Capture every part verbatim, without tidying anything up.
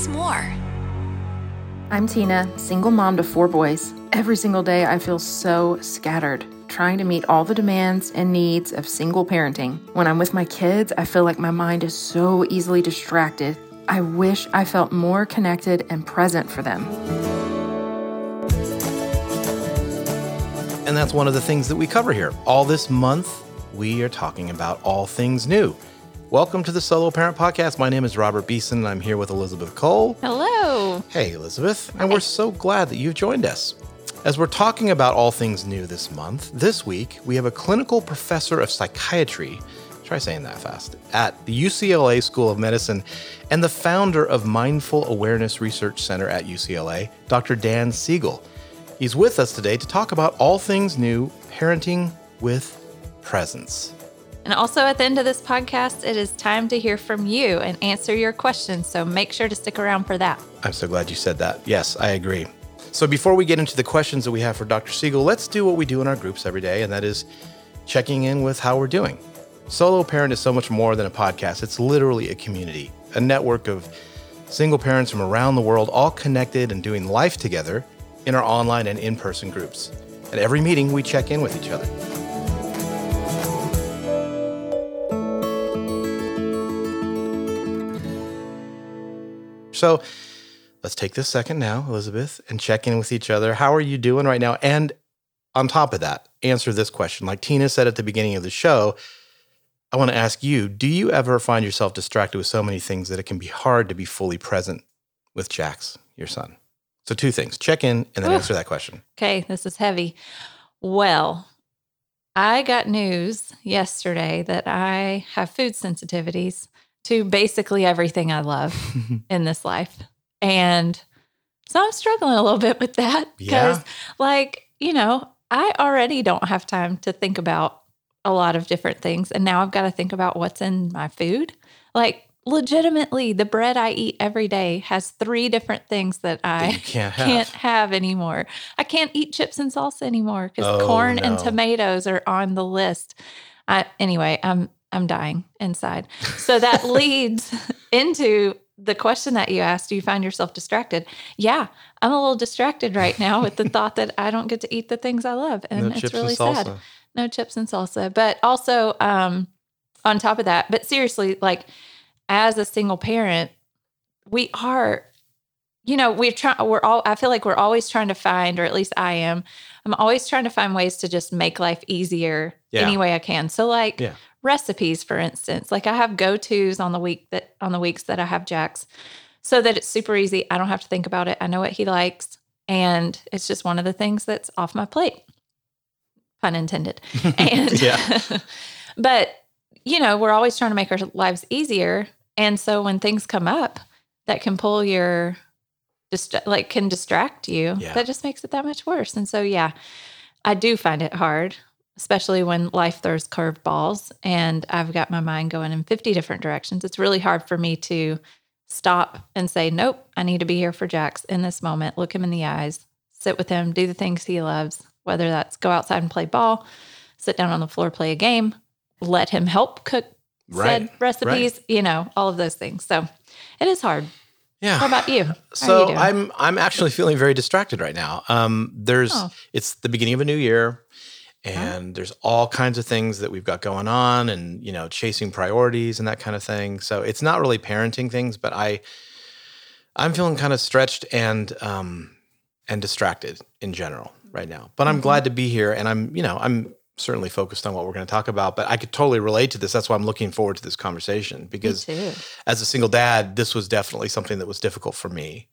us more. I'm Tina, single mom to four boys. Every single day I feel so scattered, trying to meet all the demands and needs of single parenting. When I'm with my kids, I feel like my mind is so easily distracted. I wish I felt more connected and present for them. And that's one of the things that we cover here. All this month, we are talking about all things new. Welcome to the Solo Parent Podcast. My name is Robert Beeson, and I'm here with Elizabeth Cole. Hello. Hey, Elizabeth. And we're so glad that you've joined us. As we're talking about all things new this month, this week, we have a clinical professor of psychiatry, try saying that fast, at the U C L A School of Medicine, and the founder of Mindful Awareness Research Center at U C L A, Doctor Dan Siegel. He's with us today to talk about all things new, parenting with presence. And also at the end of this podcast, it is time to hear from you and answer your questions. So make sure to stick around for that. I'm so glad you said that. Yes, I agree. So before we get into the questions that we have for Doctor Siegel, let's do what we do in our groups every day, and that is checking in with how we're doing. Solo Parent is so much more than a podcast. It's literally a community, a network of single parents from around the world, all connected and doing life together in our online and in-person groups. At every meeting, we check in with each other. So let's take this second now, Elizabeth, and check in with each other. How are you doing right now? And on top of that, answer this question. Like Tina said at the beginning of the show, I want to ask you, do you ever find yourself distracted with so many things that it can be hard to be fully present with Jax, your son? So two things. Check in and then Ooh. answer that question. Okay, this is heavy. Well, I got news yesterday that I have food sensitivities to basically everything I love in this life. And so I'm struggling a little bit with that because, Yeah. like, you know, I already don't have time to think about a lot of different things. And now I've got to think about what's in my food. Like, legitimately, the bread I eat every day has three different things that I That you can't have. can't have anymore. I can't eat chips and salsa anymore because Oh, corn no. and tomatoes are on the list. I, anyway, I'm I'm dying inside. So that leads into the question that you asked. Do you find yourself distracted? Yeah, I'm a little distracted right now with the thought that I don't get to eat the things I love. And No it's chips really and sad. salsa. No chips and salsa. But also, um, on top of that, but seriously, like as a single parent, we are, you know, we're trying, we're all, I feel like we're always trying to find, or at least I am, I'm always trying to find ways to just make life easier Yeah. any way I can. So like Yeah. recipes, for instance, like I have go-tos on the week that, on the weeks that I have Jax so that it's super easy. I don't have to think about it. I know what he likes. And it's just one of the things that's off my plate. Pun intended. And, Yeah. but you know, we're always trying to make our lives easier. And so when things come up that can pull your, dist- like can distract you, Yeah. that just makes it that much worse. And so, yeah, I do find it hard, especially when life throws curveballs and I've got my mind going in fifty different directions. It's really hard for me to stop and say, nope, I need to be here for Jax in this moment, look him in the eyes, sit with him, do the things he loves, whether that's go outside and play ball, sit down on the floor, play a game, let him help cook Right, said recipes, you know, all of those things. So it is hard. Yeah. How about you? How are you So doing? I'm I'm actually feeling very distracted right now. Um, there's Oh. it's the beginning of a new year, and there's all kinds of things that we've got going on, and you know, chasing priorities and that kind of thing. So it's not really parenting things, but I I'm feeling kind of stretched and um and distracted in general right now. But I'm Mm-hmm. glad to be here, and I'm you know I'm certainly focused on what we're going to talk about. But I could totally relate to this. That's why I'm looking forward to this conversation because Me too. as a single dad, this was definitely something that was difficult for me.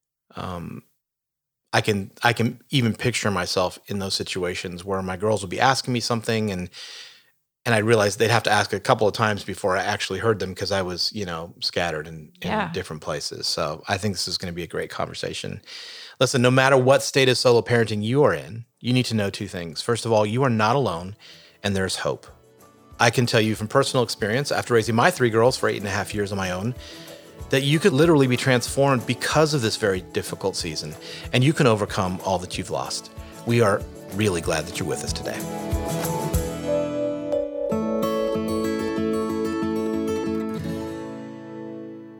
Um, I can I can even picture myself in those situations where my girls would be asking me something, and and I realized they'd have to ask a couple of times before I actually heard them because I was you know scattered in, in Yeah. different places. So I think this is going to be a great conversation. Listen, no matter what state of solo parenting you are in, you need to know two things. First of all, you are not alone, and there's hope. I can tell you from personal experience, after raising my three girls for eight and a half years on my own, that you could literally be transformed because of this very difficult season, and you can overcome all that you've lost. We are really glad that you're with us today.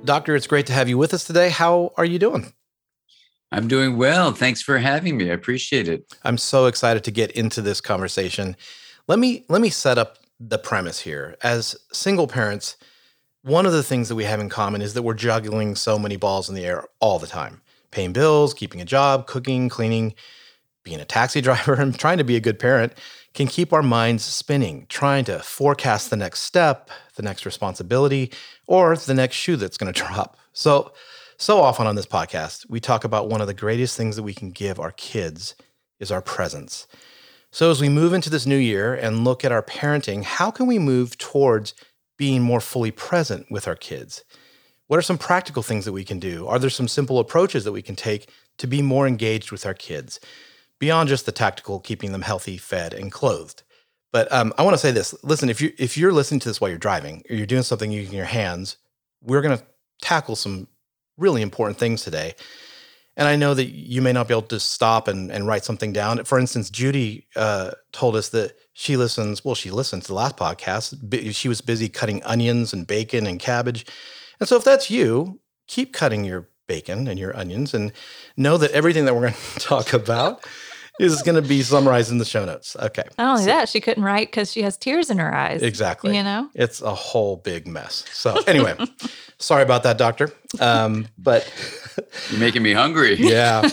Doctor, it's great to have you with us today. How are you doing? I'm doing well. Thanks for having me. I appreciate it. I'm so excited to get into this conversation. Let me let me set up the premise here. As single parents, one of the things that we have in common is that we're juggling so many balls in the air all the time. Paying bills, keeping a job, cooking, cleaning, being a taxi driver, and trying to be a good parent can keep our minds spinning, trying to forecast the next step, the next responsibility, or the next shoe that's going to drop. So, so often on this podcast, we talk about one of the greatest things that we can give our kids is our presence. So as we move into this new year and look at our parenting, how can we move towards being more fully present with our kids? What are some practical things that we can do? Are there some simple approaches that we can take to be more engaged with our kids, beyond just the tactical, keeping them healthy, fed, and clothed? But um, I want to say this. Listen, if, you, if you're listening to this while you're driving, or you're doing something using your hands, we're going to tackle some really important things today. And I know that you may not be able to stop and, and write something down. For instance, Judy uh, told us that she listens, well, she listened to the last podcast. She was busy cutting onions and bacon and cabbage. And so if that's you, keep cutting your bacon and your onions and know that everything that we're going to talk about is going to be summarized in the show notes. Okay. Not only so, that, she couldn't write because she has tears in her eyes. Exactly. You know? It's a whole big mess. So anyway, sorry about that, doctor. Um, but you're making me hungry. Yeah.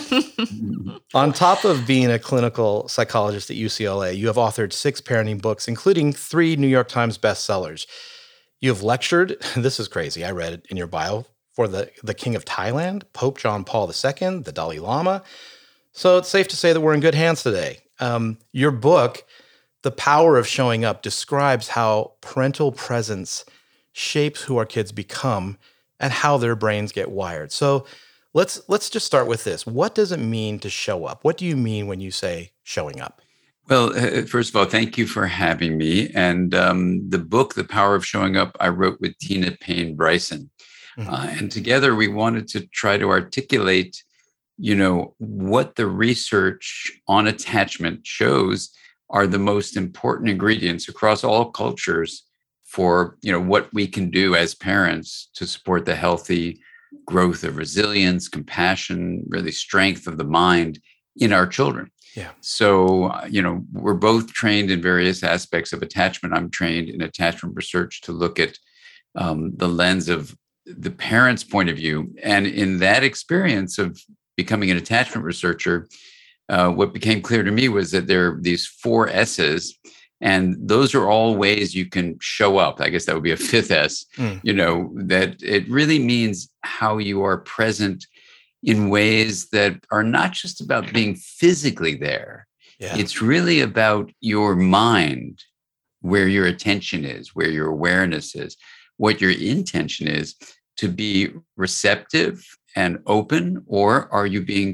On top of being a clinical psychologist at U C L A, you have authored six parenting books, including three New York Times bestsellers. You have lectured, this is crazy, I read it in your bio, for the, the King of Thailand, Pope John Paul the Second, the Dalai Lama. So it's safe to say that we're in good hands today. Um, your book, The Power of Showing Up, describes how parental presence shapes who our kids become and how their brains get wired. So let's let's just start with this. What does it mean to show up? What do you mean when you say showing up? Well, uh, first of all, thank you for having me. And um, the book, The Power of Showing Up, I wrote with Tina Payne Bryson. Mm-hmm. Uh, and together we wanted to try to articulate, you know, what the research on attachment shows are the most important ingredients across all cultures for, you know, what we can do as parents to support the healthy growth of resilience, compassion, really strength of the mind in our children. Yeah. So, uh, you know, we're both trained in various aspects of attachment. I'm trained in attachment research to look at um, the lens of the parent's point of view. And in that experience of becoming an attachment researcher, uh, what became clear to me was that there are these four S's, and those are all ways you can show up. I guess that would be a fifth S, mm. you know, that it really means how you are present in ways that are not just about being physically there. Yeah. It's really about your mind, where your attention is, where your awareness is, what your intention is, to be receptive and open, or are you being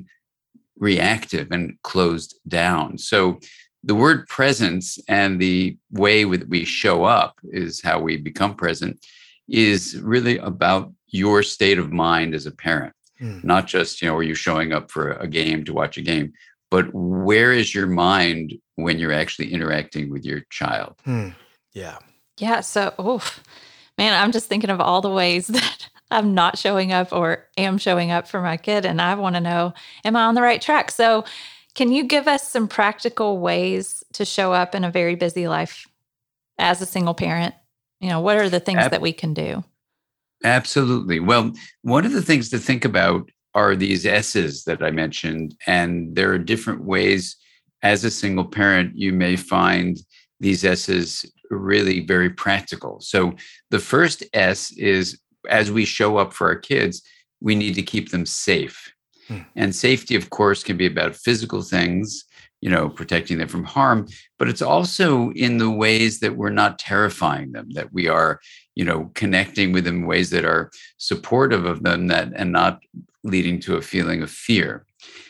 reactive and closed down? So the word presence and the way that we show up is how we become present is really about your state of mind as a parent. Hmm. Not just, you know, are you showing up for a game to watch a game, but where is your mind when you're actually interacting with your child? Hmm. Yeah. Yeah. So, oof, man, I'm just thinking of all the ways that I'm not showing up or am showing up for my kid. And I want to know, am I on the right track? So can you give us some practical ways to show up in a very busy life as a single parent? You know, what are the things Ab- that we can do? Absolutely. Well, one of the things to think about are these S's that I mentioned, and there are different ways as a single parent, you may find these S's really very practical. So the first S is, as we show up for our kids, we need to keep them safe. Hmm. And safety, of course, can be about physical things, you know, protecting them from harm, but it's also in the ways that we're not terrifying them, that we are, you know, connecting with them in ways that are supportive of them, that and not leading to a feeling of fear.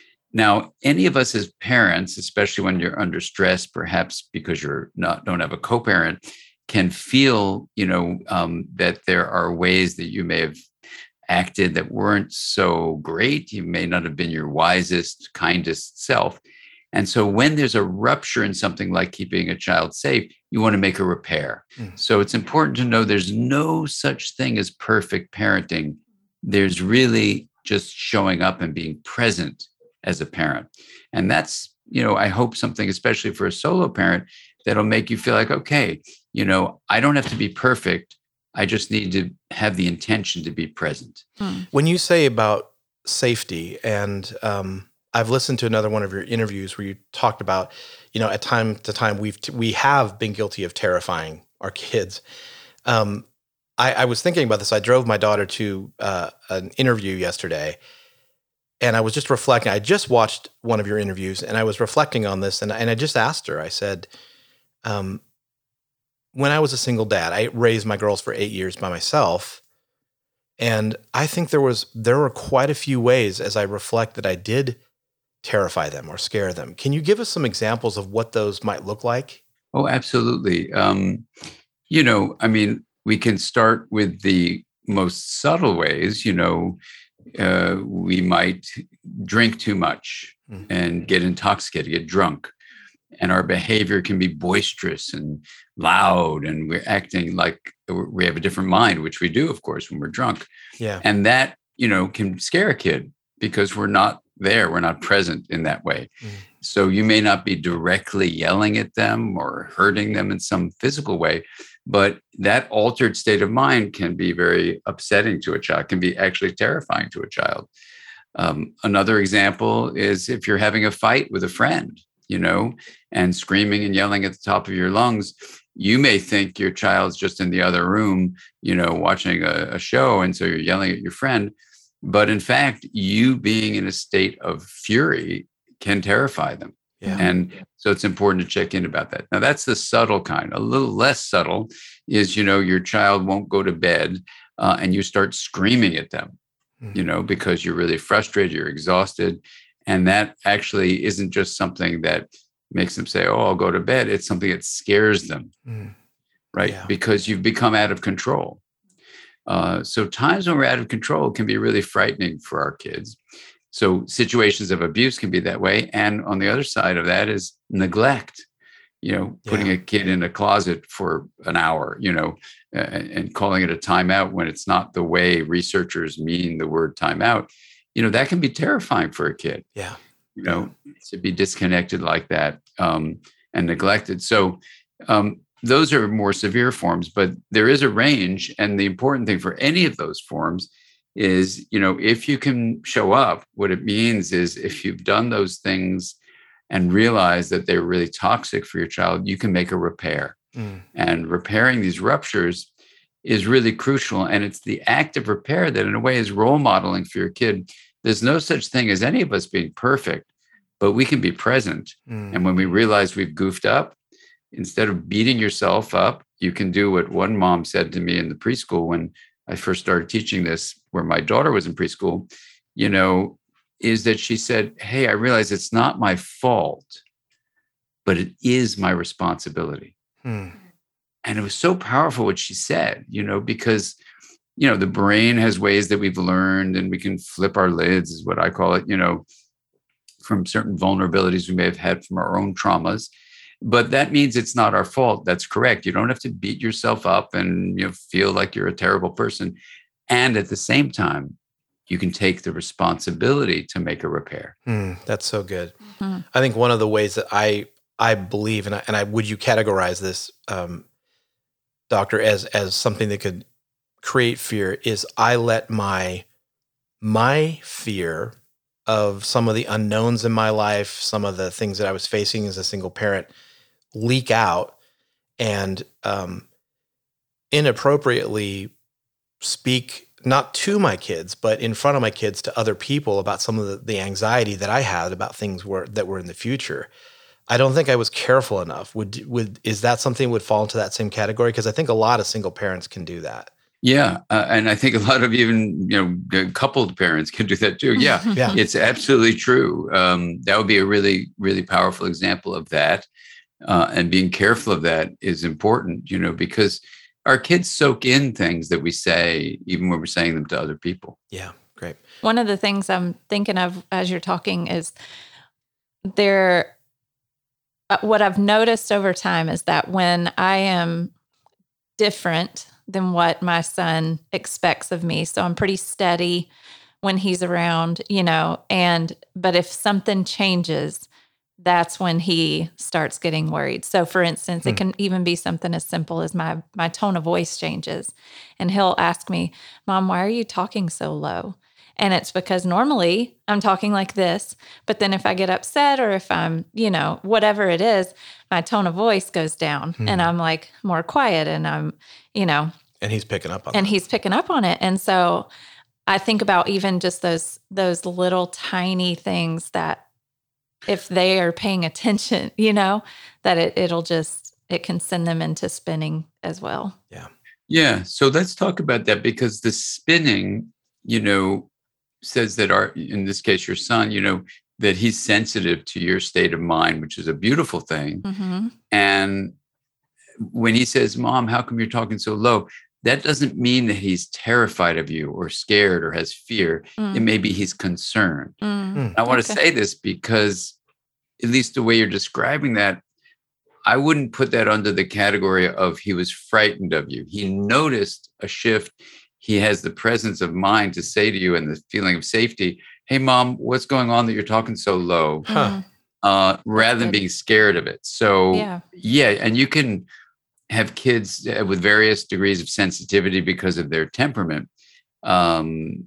Now, any of us as parents, especially when you're under stress, perhaps because you're not don't have a co-parent, can feel, you know, um, that there are ways that you may have acted that weren't so great. You may not have been your wisest, kindest self. And so when there's a rupture in something like keeping a child safe, you want to make a repair. Mm. So it's important to know there's no such thing as perfect parenting There's really just showing up and being present as a parent. And that's, you know, I hope something, especially for a solo parent, that'll make you feel like, okay, you know, I don't have to be perfect. I just need to have the intention to be present. Hmm. When you say about safety, and um, I've listened to another one of your interviews where you talked about, you know, at time to time, we've, t- we have been guilty of terrifying our kids. Um, I, I was thinking about this. I drove my daughter to uh, an interview yesterday, and I was just reflecting. I just watched one of your interviews, and I was reflecting on this, and, and I just asked her, I said, um, when I was a single dad, I raised my girls for eight years by myself, and I think there was there were quite a few ways, as I reflect, that I did terrify them or scare them. Can you give us some examples of what those might look like? Oh, absolutely. Um, you know, I mean, we can start with the most subtle ways. You know, uh, we might drink too much mm. and get intoxicated, get drunk, and our behavior can be boisterous and loud, and we're acting like we have a different mind, which we do, of course, when we're drunk. Yeah, and that, you know, can scare a kid because we're not there, we're not present in that way. Mm. So you may not be directly yelling at them or hurting them in some physical way, but that altered state of mind can be very upsetting to a child, can be actually terrifying to a child. Um, another example is if you're having a fight with a friend, you know, and screaming and yelling at the top of your lungs, you may think your child's just in the other room, you know, watching a, a show. And so you're yelling at your friend. But in fact, you being in a state of fury can terrify them. Yeah. And so it's important to check in about that. Now, that's the subtle kind. A little less subtle is, you know, your child won't go to bed uh, and you start screaming at them, mm-hmm. you know, because you're really frustrated, you're exhausted. And that actually isn't just something that makes them say, oh, I'll go to bed. It's something that scares them, mm. right? Yeah. Because you've become out of control. Uh, so times when we're out of control can be really frightening for our kids. So situations of abuse can be that way. And on the other side of that is neglect, you know, yeah. putting a kid in a closet for an hour, you know, and, and calling it a timeout when it's not the way researchers mean the word timeout. You know, that can be terrifying for a kid. Yeah. You know, yeah. to be disconnected like that um, and neglected. So um, those are more severe forms, but there is a range. And the important thing for any of those forms is, you know, if you can show up, what it means is if you've done those things and realize that they're really toxic for your child, you can make a repair. Mm. And repairing these ruptures is really crucial. And it's the act of repair that in a way is role modeling for your kid. There's no such thing as any of us being perfect, but we can be present. Mm. And when we realize we've goofed up, instead of beating yourself up, you can do what one mom said to me in the preschool when I first started teaching this, where my daughter was in preschool, you know, is that she said, hey, I realize it's not my fault, but it is my responsibility. Hmm. And it was so powerful what she said, you know, because, you know, the brain has ways that we've learned and we can flip our lids, is what I call it, you know, from certain vulnerabilities we may have had from our own traumas. But that means it's not our fault. That's correct. You don't have to beat yourself up and, you know, feel like you're a terrible person. And at the same time, you can take the responsibility to make a repair. Mm, that's so good. Mm-hmm. I think one of the ways that I I believe, and I, and I would you categorize this, um, doctor, as as something that could create fear, is I let my my fear of some of the unknowns in my life, some of the things that I was facing as a single parent, leak out and um, inappropriately speak, not to my kids, but in front of my kids to other people about some of the, the anxiety that I had about things were, that were in the future. I don't think I was careful enough. Would would is that something that would fall into that same category? Because I think a lot of single parents can do that. Yeah. Uh, and I think a lot of even, you know, coupled parents can do that too. Yeah. yeah. It's absolutely true. Um, that would be a really, really powerful example of that. Uh, and being careful of that is important, you know, because our kids soak in things that we say, even when we're saying them to other people. Yeah. Great. One of the things I'm thinking of as you're talking is there, uh, what I've noticed over time is that when I am different than what my son expects of me. So I'm pretty steady when he's around, you know, and, but if something changes, that's when he starts getting worried. So for instance, hmm. it can even be something as simple as my, my tone of voice changes. And he'll ask me, Mom, why are you talking so low? And it's because normally I'm talking like this, but then if I get upset or if I'm, you know, whatever it is, my tone of voice goes down hmm. and I'm like more quiet and I'm, you know. And he's picking up on and that. he's picking up on it. And so I think about even just those, those little tiny things that if they are paying attention, you know, that it, it'll just, it can send them into spinning as well. Yeah. Yeah. So let's talk about that, because the spinning, you know, says that our, in this case, your son, you know, that he's sensitive to your state of mind, which is a beautiful thing. Mm-hmm. And when he says, Mom, how come you're talking so low? That doesn't mean that he's terrified of you or scared or has fear. Mm. It may be he's concerned. Mm. I want okay. to say this because, at least the way you're describing that, I wouldn't put that under the category of he was frightened of you. He noticed a shift. He has the presence of mind to say to you and the feeling of safety, hey, Mom, what's going on that you're talking so low? Huh. Uh, rather than being scared of it. So, yeah. yeah, and you can have kids with various degrees of sensitivity because of their temperament. Um,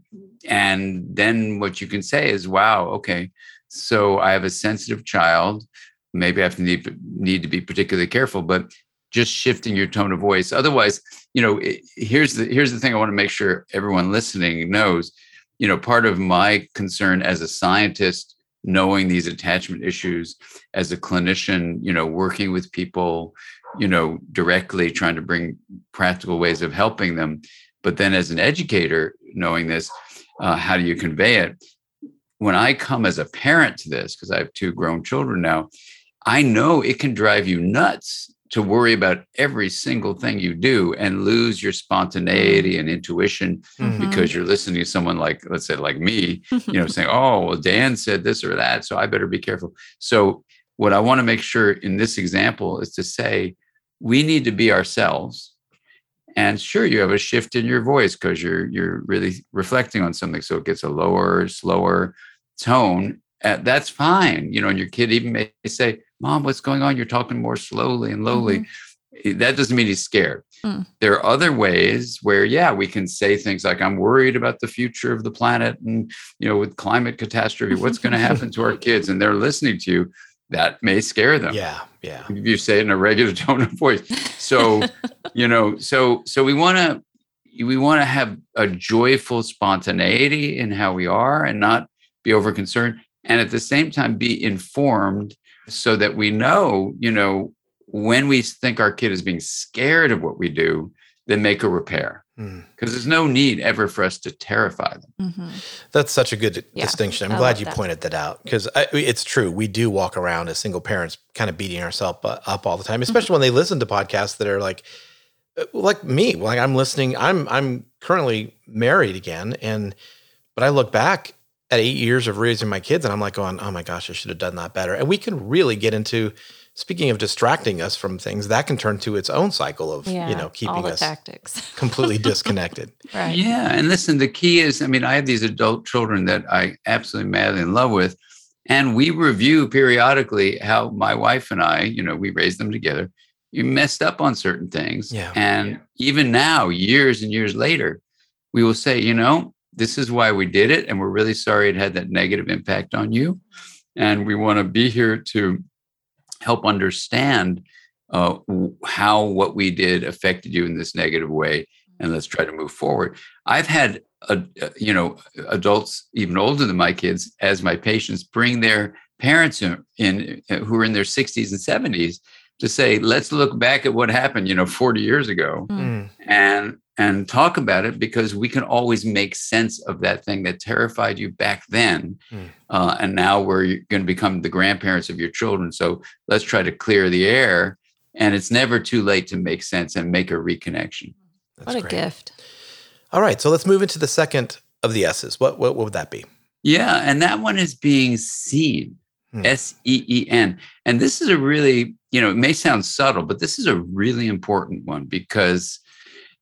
and then what you can say is, wow, okay, so I have a sensitive child. Maybe I have to need, need to be particularly careful, but just shifting your tone of voice. Otherwise, you know, it, here's the here's the thing I want to make sure everyone listening knows. You know, part of my concern as a scientist, knowing these attachment issues, as a clinician, you know, working with people, you know, directly trying to bring practical ways of helping them. But then as an educator, knowing this, uh, how do you convey it? When I come as a parent to this, because I have two grown children now, I know it can drive you nuts to worry about every single thing you do and lose your spontaneity and intuition mm-hmm. because you're listening to someone like, let's say like me, you know, saying, oh, well, Dan said this or that, so I better be careful. So what I want to make sure in this example is to say, we need to be ourselves. And sure, you have a shift in your voice because you're you're really reflecting on something. So it gets a lower, slower tone. Uh, that's fine. You know, and your kid even may say, Mom, what's going on? You're talking more slowly and lowly. Mm-hmm. That doesn't mean he's scared. Mm. There are other ways where, yeah, we can say things like, I'm worried about the future of the planet. And, you know, with climate catastrophe, what's going to happen to our kids? And they're listening to you. That may scare them. Yeah. Yeah. If you say it in a regular tone of voice. So, you know, so, so we want to, we want to have a joyful spontaneity in how we are and not be over concerned. And at the same time, be informed so that we know, you know, when we think our kid is being scared of what we do, then make a repair. Because mm. there's no need ever for us to terrify them. Mm-hmm. That's such a good yeah, distinction. I'm I glad you that. pointed that out, because it's true. We do walk around as single parents kind of beating ourselves up all the time, especially mm-hmm. when they listen to podcasts that are like, like me, like I'm listening. I'm I'm currently married again. And but I look back at eight years of raising my kids and I'm like going, oh my gosh, I should have done that better. And we can really get into, speaking of distracting us from things, that can turn to its own cycle of, yeah, you know, keeping us tactics. completely disconnected. Right. Yeah. And listen, the key is, I mean, I have these adult children that I absolutely madly in love with. And we review periodically how my wife and I, you know, we raised them together. You messed up on certain things. Yeah. And yeah. even now, years and years later, we will say, you know, this is why we did it. And we're really sorry it had that negative impact on you. And we want to be here to help understand uh, how what we did affected you in this negative way. And let's try to move forward. I've had, uh, you know, adults even older than my kids as my patients bring their parents in, in who are in their sixties and seventies to say, let's look back at what happened, you know, forty years ago mm. and and talk about it, because we can always make sense of that thing that terrified you back then. Mm. Uh, and now we're going to become the grandparents of your children. So let's try to clear the air. And it's never too late to make sense and make a reconnection. That's what a great gift. All right. So let's move into the second of the S's. What, what, what would that be? Yeah. And that one is being seen. Hmm. S E E N. And this is a really, you know, it may sound subtle, but this is a really important one, because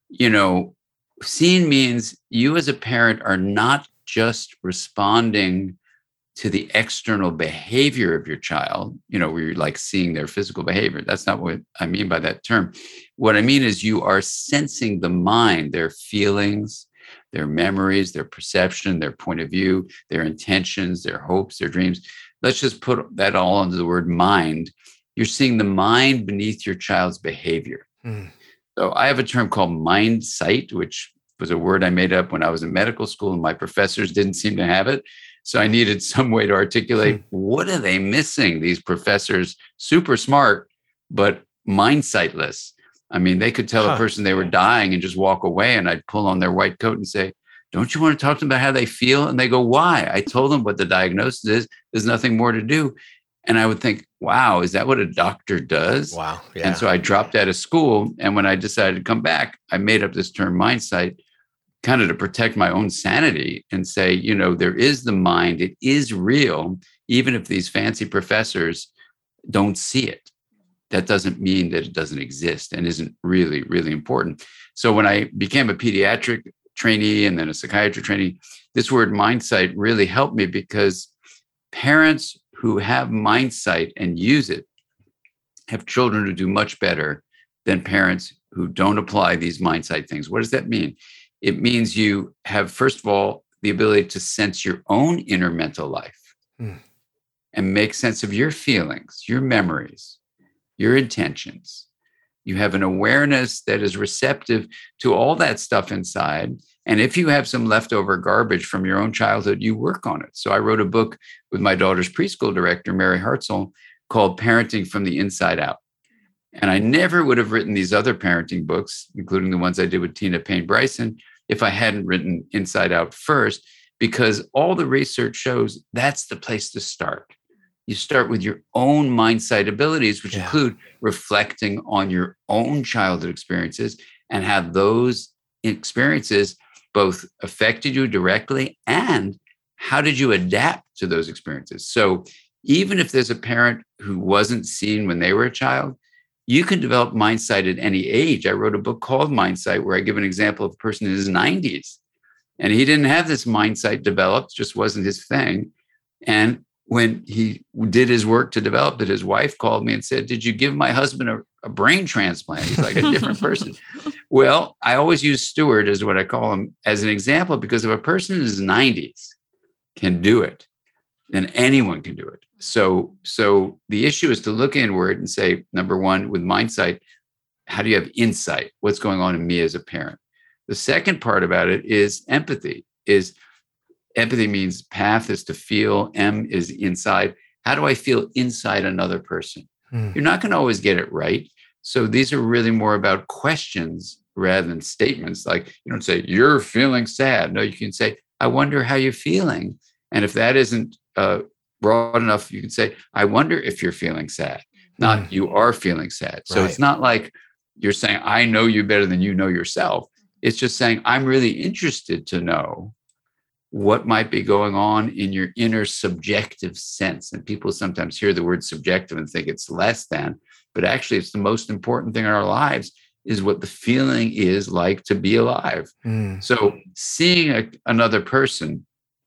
you know, seen means you as a parent are not just responding to the external behavior of your child, you know, where you're like seeing their physical behavior. That's not what I mean by that term. What I mean is you are sensing the mind, their feelings, their memories, their perception, their point of view, their intentions, their hopes, their dreams. Let's just put that all under the word mind. You're seeing the mind beneath your child's behavior. Mm. So I have a term called mind sight, which was a word I made up when I was in medical school and my professors didn't seem to have it. So I needed some way to articulate, what are they missing? These professors, super smart, but mind sightless. I mean, they could tell huh. a person they were dying and just walk away, and I'd pull on their white coat and say, don't you want to talk to them about how they feel? And they go, why? I told them what the diagnosis is. There's nothing more to do. And I would think, wow, is that what a doctor does? Wow. Yeah. And so I dropped out of school. And when I decided to come back, I made up this term mind sight, kind of to protect my own sanity and say, you know, there is the mind. It is real, even if these fancy professors don't see it. That doesn't mean that it doesn't exist and isn't really, really important. So when I became a pediatric trainee and then a psychiatry trainee, this word mind sight really helped me, because parents who have mind sight and use it have children who do much better than parents who don't apply these mind sight things. What does that mean? It means you have, first of all, the ability to sense your own inner mental life mm. and make sense of your feelings, your memories, your intentions. You have an awareness that is receptive to all that stuff inside. And if you have some leftover garbage from your own childhood, you work on it. So I wrote a book with my daughter's preschool director, Mary Hartzell, called Parenting from the Inside Out. And I never would have written these other parenting books, including the ones I did with Tina Payne Bryson, if I hadn't written Inside Out first, because all the research shows that's the place to start. You start with your own mind sight abilities, which yeah. include reflecting on your own childhood experiences and how those experiences both affected you directly and how did you adapt to those experiences. So even if there's a parent who wasn't seen when they were a child, you can develop mind sight at any age. I wrote a book called Mind Sight, where I give an example of a person in his nineties. And he didn't have this mind sight developed, just wasn't his thing. And when he did his work to develop it, his wife called me and said, did you give my husband a, a brain transplant? He's like a different person. Well, I always use Stewart, as what I call him, as an example, because if a person in his nineties can do it, then anyone can do it. So, so the issue is to look inward and say, number one, with mind sight, how do you have insight? What's going on in me as a parent? The second part about it is empathy. Is empathy means path is to feel, M is inside. How do I feel inside another person? Hmm. You're not going to always get it right. So these are really more about questions rather than statements. Like, you don't say, you're feeling sad. No, you can say, I wonder how you're feeling. And if that isn't uh, broad enough, you can say, I wonder if you're feeling sad, not mm. you are feeling sad. So right. It's not like you're saying, I know you better than you know yourself. It's just saying, I'm really interested to know what might be going on in your inner subjective sense. And people sometimes hear the word subjective and think it's less than, but actually it's the most important thing in our lives is what the feeling is like to be alive. Mm. So seeing a, another person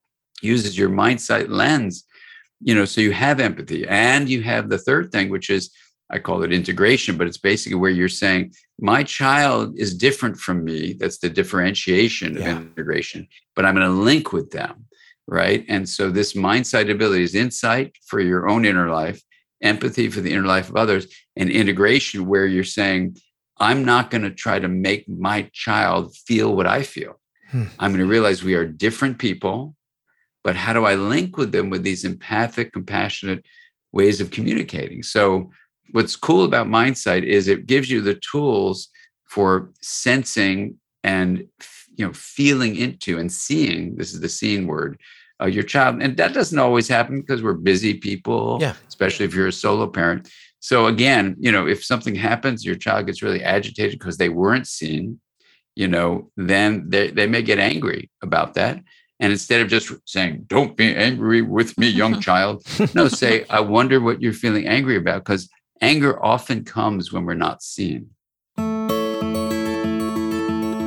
uses your mind sight lens, you know, so you have empathy. And you have the third thing, which is, I call it integration, but it's basically where you're saying, my child is different from me. That's the differentiation of yeah. integration, but I'm going to link with them, right? And so this mind sight ability is insight for your own inner life, empathy for the inner life of others, and integration where you're saying, I'm not going to try to make my child feel what I feel. Hmm. I'm going to realize we are different people. But how do I link with them with these empathic, compassionate ways of communicating? So what's cool about mind sight is it gives you the tools for sensing and, you know, feeling into and seeing, this is the seeing word, uh, your child. And that doesn't always happen because we're busy people, yeah. especially if you're a solo parent. So again, you know, if something happens, your child gets really agitated because they weren't seen, you know, then they, they may get angry about that. And instead of just saying, don't be angry with me, young child, no, say, I wonder what you're feeling angry about, because anger often comes when we're not seen.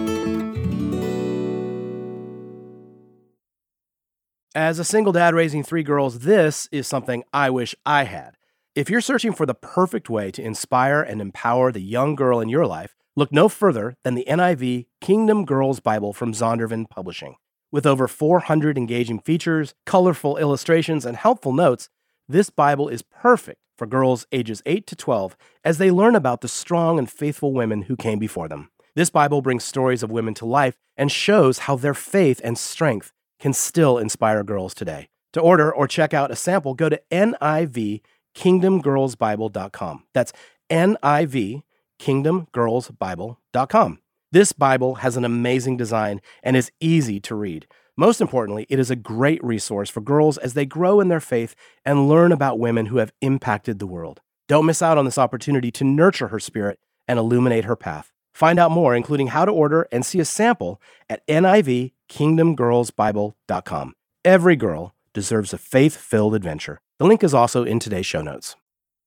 As a single dad raising three girls, this is something I wish I had. If you're searching for the perfect way to inspire and empower the young girl in your life, look no further than the N I V Kingdom Girls Bible from Zondervan Publishing. With over four hundred engaging features, colorful illustrations, and helpful notes, this Bible is perfect for girls ages eight to twelve as they learn about the strong and faithful women who came before them. This Bible brings stories of women to life and shows how their faith and strength can still inspire girls today. To order or check out a sample, go to N I V kingdom girls bible dot com. That's N I V kingdom girls bible dot com. This Bible has an amazing design and is easy to read. Most importantly, it is a great resource for girls as they grow in their faith and learn about women who have impacted the world. Don't miss out on this opportunity to nurture her spirit and illuminate her path. Find out more, including how to order and see a sample at N I V kingdom girls bible dot com. Every girl deserves a faith-filled adventure. The link is also in today's show notes.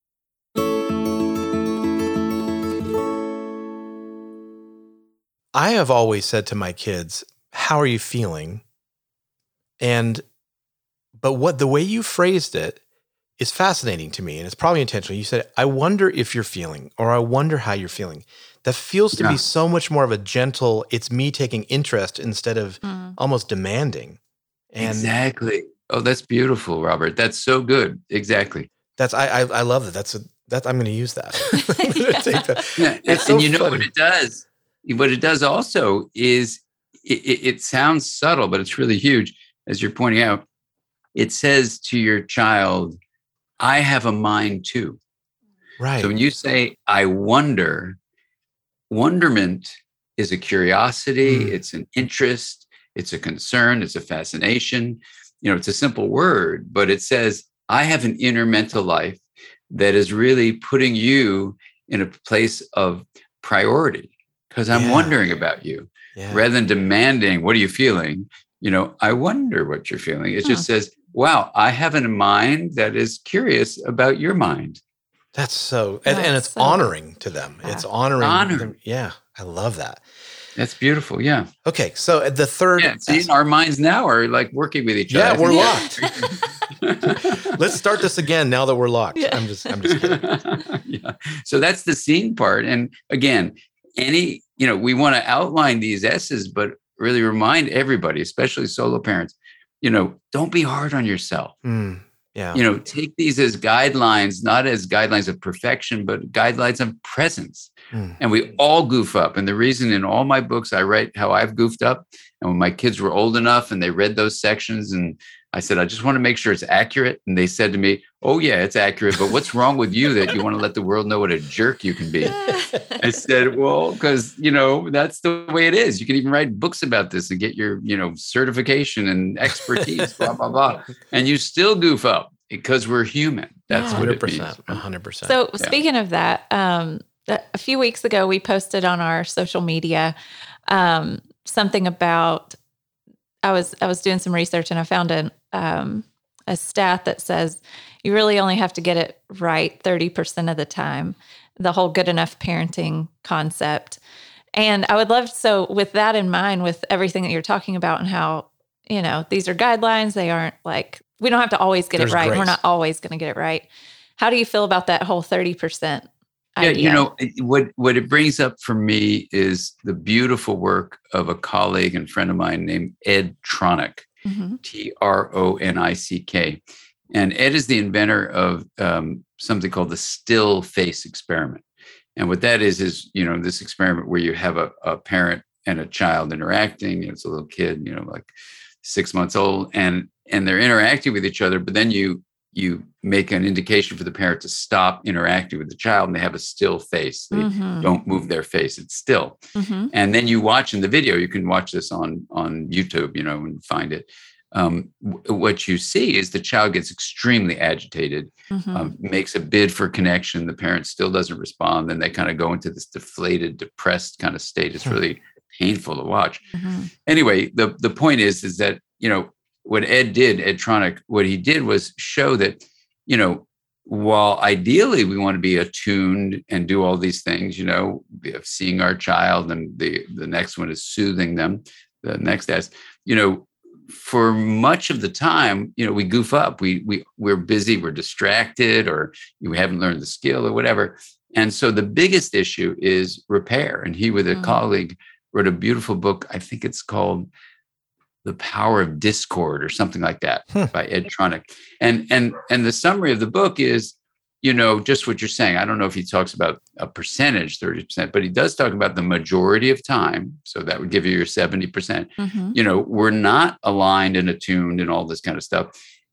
I have always said to my kids, how are you feeling? And, but what the way you phrased it is fascinating to me, and it's probably intentional. You said, I wonder if you're feeling, or I wonder how you're feeling. That feels to Yeah. be so much more of a gentle, it's me taking interest instead of Mm. almost demanding. And Exactly. Oh, that's beautiful, Robert. That's so good. Exactly. that's, I, I, I love that. That's a, that I'm going to use that. I'm gonna take that. Yeah. And, It's so and you know funny. what it does? What it does also is it, it, it sounds subtle, but it's really huge. As you're pointing out, it says to your child, I have a mind too. Right. So when you say, I wonder, wonderment is a curiosity, Mm. it's an interest, it's a concern, it's a fascination. You know, it's a simple word, but it says, I have an inner mental life that is really putting you in a place of priority because I'm Yeah. wondering about you Yeah. rather than demanding, what are you feeling? You know, I wonder what you're feeling. It just says, wow, I have a mind that is curious about your mind. That's so, and, and That's it's so- honoring to them. It's honoring. Honor. them. Yeah. I love that. That's beautiful. Yeah. Okay. So uh, the third, Yeah. See, our minds now are like working with each Yeah, other. we're locked. let's start this again now that we're locked. Yeah. I'm just, I'm just kidding. Yeah. So that's the scene part. And again, any, you know, we want to outline these S's, but really remind everybody, especially solo parents, you know, don't be hard on yourself. Mm, yeah. You know, take these as guidelines, not as guidelines of perfection, but guidelines of presence. Mm. And we all goof up. And the reason in all my books, I write how I've goofed up. And when my kids were old enough and they read those sections, and I said, I just want to make sure it's accurate. And they said to me, oh, yeah, it's accurate. But what's wrong with you that you want to let the world know what a jerk you can be? I said, well, because, you know, that's the way it is. You can even write books about this and get your, you know, certification and expertise, blah, blah, blah. And you still goof up because we're human. That's Yeah. what it one hundred means. percent. one hundred percent. So Yeah. speaking of that, um, a a few weeks ago, we posted on our social media um, something about. I was I was doing some research and I found an um, a stat that says you really only have to get it right thirty percent of the time. The whole good enough parenting concept, and I would love so with that in mind, with everything that you're talking about and how you know these are guidelines. They aren't like we don't have to always get There's it right. grace. We're not always going to get it right. How do you feel about that whole thirty percent? Yeah, idea? you know, it- what what it brings up for me is the beautiful work of a colleague and friend of mine named Ed Tronick, Mhm. T R O N I C K. And Ed is the inventor of um, something called the still face experiment. And what that is, is, you know, this experiment where you have a, a parent and a child interacting. It's a little kid, you know, like six months old, and and they're interacting with each other, but then you you make an indication for the parent to stop interacting with the child, and they have a still face. They Mhm. don't move their face; it's still. Mhm. And then you watch in the video. You can watch this on on YouTube, you know, and find it. Um, w- what you see is the child gets extremely agitated, Mhm. um, makes a bid for connection. The parent still doesn't respond. Then they kind of go into this deflated, depressed kind of state. It's really painful to watch. Mhm. Anyway, the the point is, is that, you know, what Ed did, Ed Tronick, what he did was show that, you know, while ideally we want to be attuned and do all these things, you know, of seeing our child, and the the next one is soothing them. The next is, you know, for much of the time, you know, we goof up. We we we're busy, we're distracted, or we haven't learned the skill or whatever. And so the biggest issue is repair. And he, with a mm-hmm. colleague, wrote a beautiful book. I think it's called The Power of Discord or something like that by Ed Tronick. And and and the summary of the book is, you know, just what you're saying. I don't know if he talks about a percentage, thirty percent, but he does talk about the majority of time. So that would give you your seventy percent. Mm-hmm. You know, we're not aligned and attuned and all this kind of stuff,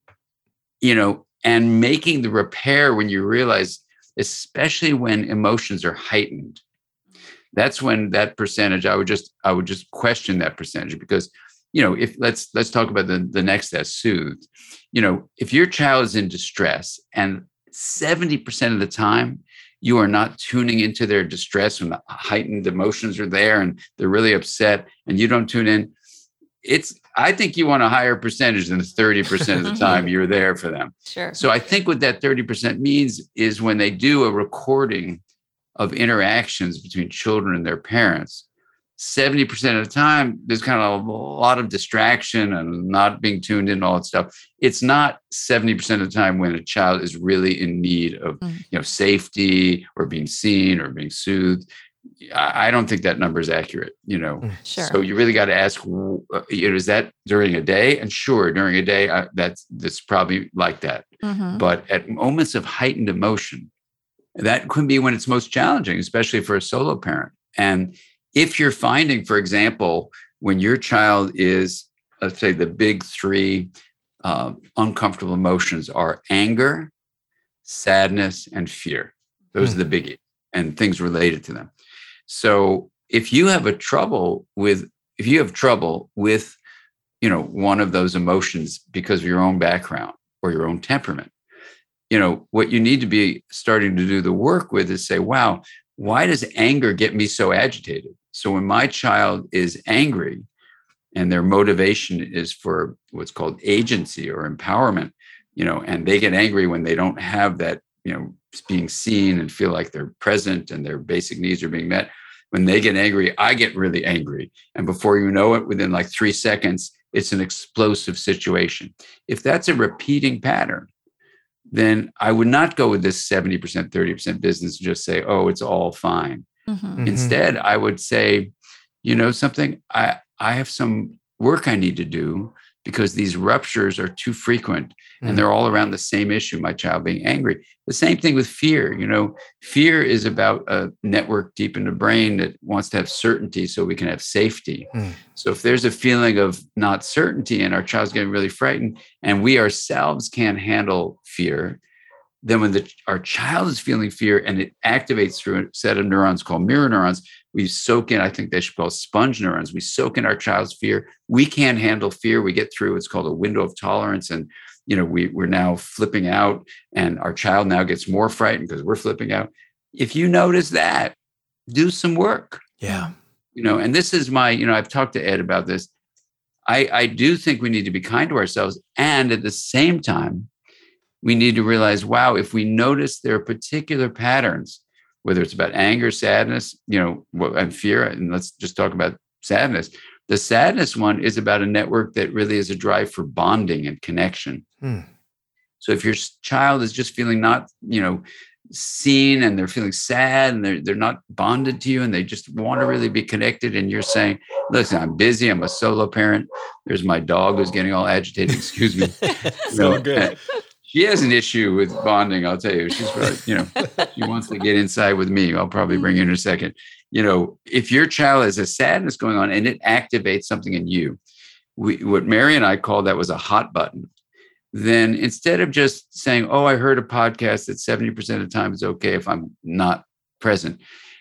you know, and making the repair when you realize, especially when emotions are heightened, that's when that percentage, I would just, I would just question that percentage because, you know, if let's, let's talk about the, the next S, soothe. You know, if your child is in distress and seventy percent of the time, you are not tuning into their distress when the heightened emotions are there and they're really upset and you don't tune in. It's, I think you want a higher percentage than thirty percent of the time you're there for them. Sure. So I think what that thirty percent means is when they do a recording of interactions between children and their parents, seventy percent of the time, there's kind of a lot of distraction and not being tuned in, all that stuff. It's not seventy percent of the time when a child is really in need of, mm. you know, safety or being seen or being soothed. I don't think that number is accurate, you know. Sure. So you really got to ask, you know, is that during a day? And sure, during a day, I, that's that's probably like that. Mm-hmm. But at moments of heightened emotion, that could be when it's most challenging, especially for a solo parent. And if you're finding, for example, when your child is, let's say, the big three uh, uncomfortable emotions are anger, sadness, and fear. Those mm. are the biggie and things related to them. So if you have a trouble with, if you have trouble with, you know, one of those emotions because of your own background or your own temperament, you know, what you need to be starting to do the work with is say, wow, why does anger get me so agitated? So when my child is angry and their motivation is for what's called agency or empowerment, you know, and they get angry when they don't have that, you know, being seen and feel like they're present and their basic needs are being met. When they get angry, I get really angry. And before you know it, within like three seconds, it's an explosive situation. If that's a repeating pattern, then I would not go with this seventy percent, thirty percent business and just say, oh, it's all fine. Mm-hmm. Instead, I would say, you know, something, I, I have some work I need to do because these ruptures are too frequent mm-hmm. and they're all around the same issue, my child being angry. The same thing with fear. You know, fear is about a network deep in the brain that wants to have certainty so we can have safety. Mm. So if there's a feeling of not certainty and our child's getting really frightened and we ourselves can't handle fear, then when the, our child is feeling fear and it activates through a set of neurons called mirror neurons, we soak in, I think they should call sponge neurons. We soak in our child's fear. We can't handle fear. We get through what's called a window of tolerance. And, you know, we, we're now flipping out and our child now gets more frightened because we're flipping out. If you notice that, do some work. Yeah. You know, and this is my, you know, I've talked to Ed about this. I, I do think we need to be kind to ourselves. And at the same time, we need to realize, wow, if we notice there are particular patterns, whether it's about anger, sadness, you know, and fear, and let's just talk about sadness. The sadness one is about a network that really is a drive for bonding and connection. Hmm. So if your child is just feeling not, you know, seen and they're feeling sad and they're, they're not bonded to you and they just want to really be connected and you're saying, listen, I'm busy, I'm a solo parent. There's my dog who's getting all agitated, excuse me. So you know, good. She has an issue with bonding, I'll tell you. She's probably, you know, she wants to get inside with me. I'll probably bring her in a second. You know, if your child has a sadness going on and it activates something in you, we, what Mary and I called that was a hot button. Then instead of just saying, oh, I heard a podcast that seventy percent of the time is okay if I'm not present,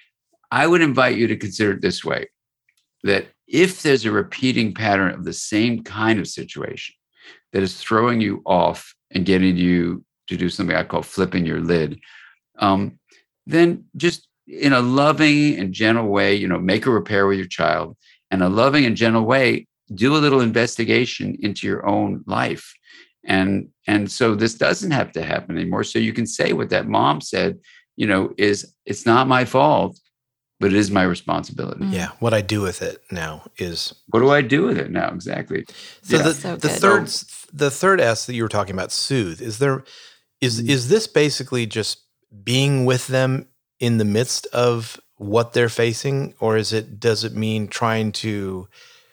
I would invite you to consider it this way, that if there's a repeating pattern of the same kind of situation that is throwing you off and getting you to do something I call flipping your lid, um, then just in a loving and gentle way, you know, make a repair with your child. And a loving and gentle way, do a little investigation into your own life. And, and so this doesn't have to happen anymore. So you can say what that mom said, you know, is it's not my fault, but it is my responsibility. Yeah. What I do with it now is. What do I do with it now? Exactly. So Yeah. the, So the good. third the third S that you were talking about, soothe, is there is is this basically just being with them in the midst of what they're facing, or is it does it mean trying to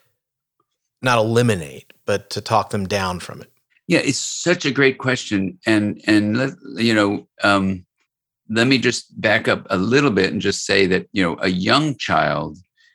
not eliminate, but to talk them down from it? Yeah, it's such a great question, and and let, you know, um, let me just back up a little bit and just say that, you know, a young child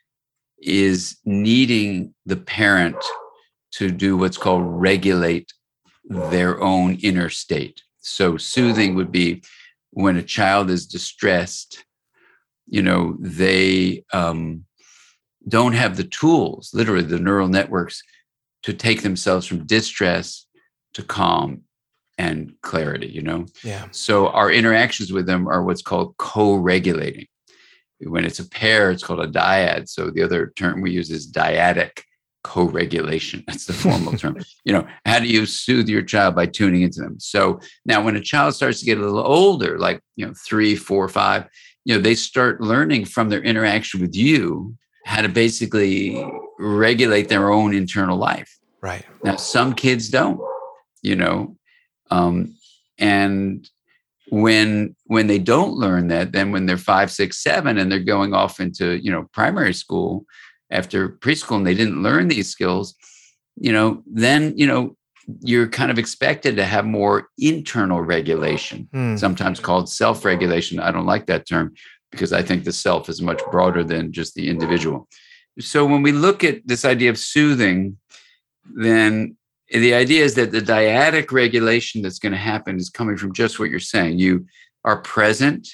is needing the parent to do what's called regulate their own inner state. So soothing would be when a child is distressed, you know, they um, don't have the tools, literally the neural networks, to take themselves from distress to calm and clarity, you know? Yeah. So our interactions with them are what's called co-regulating. When it's a pair, it's called a dyad. So the other term we use is dyadic co-regulation. That's the formal term. You know, how do you soothe your child? By tuning into them. So now when a child starts to get a little older, like, you know, three, four, five, you know, they start learning from their interaction with you how to basically regulate their own internal life. Right. Now, some kids don't, you know, um, and when when they don't learn that, then when they're five, six, seven, and they're going off into, you know, primary school after preschool, and they didn't learn these skills, you know, then, you know, you're kind of expected to have more internal regulation, Hmm. sometimes called self-regulation. I don't like that term because I think the self is much broader than just the individual. So when we look at this idea of soothing, then the idea is that the dyadic regulation that's going to happen is coming from just what you're saying. You are present.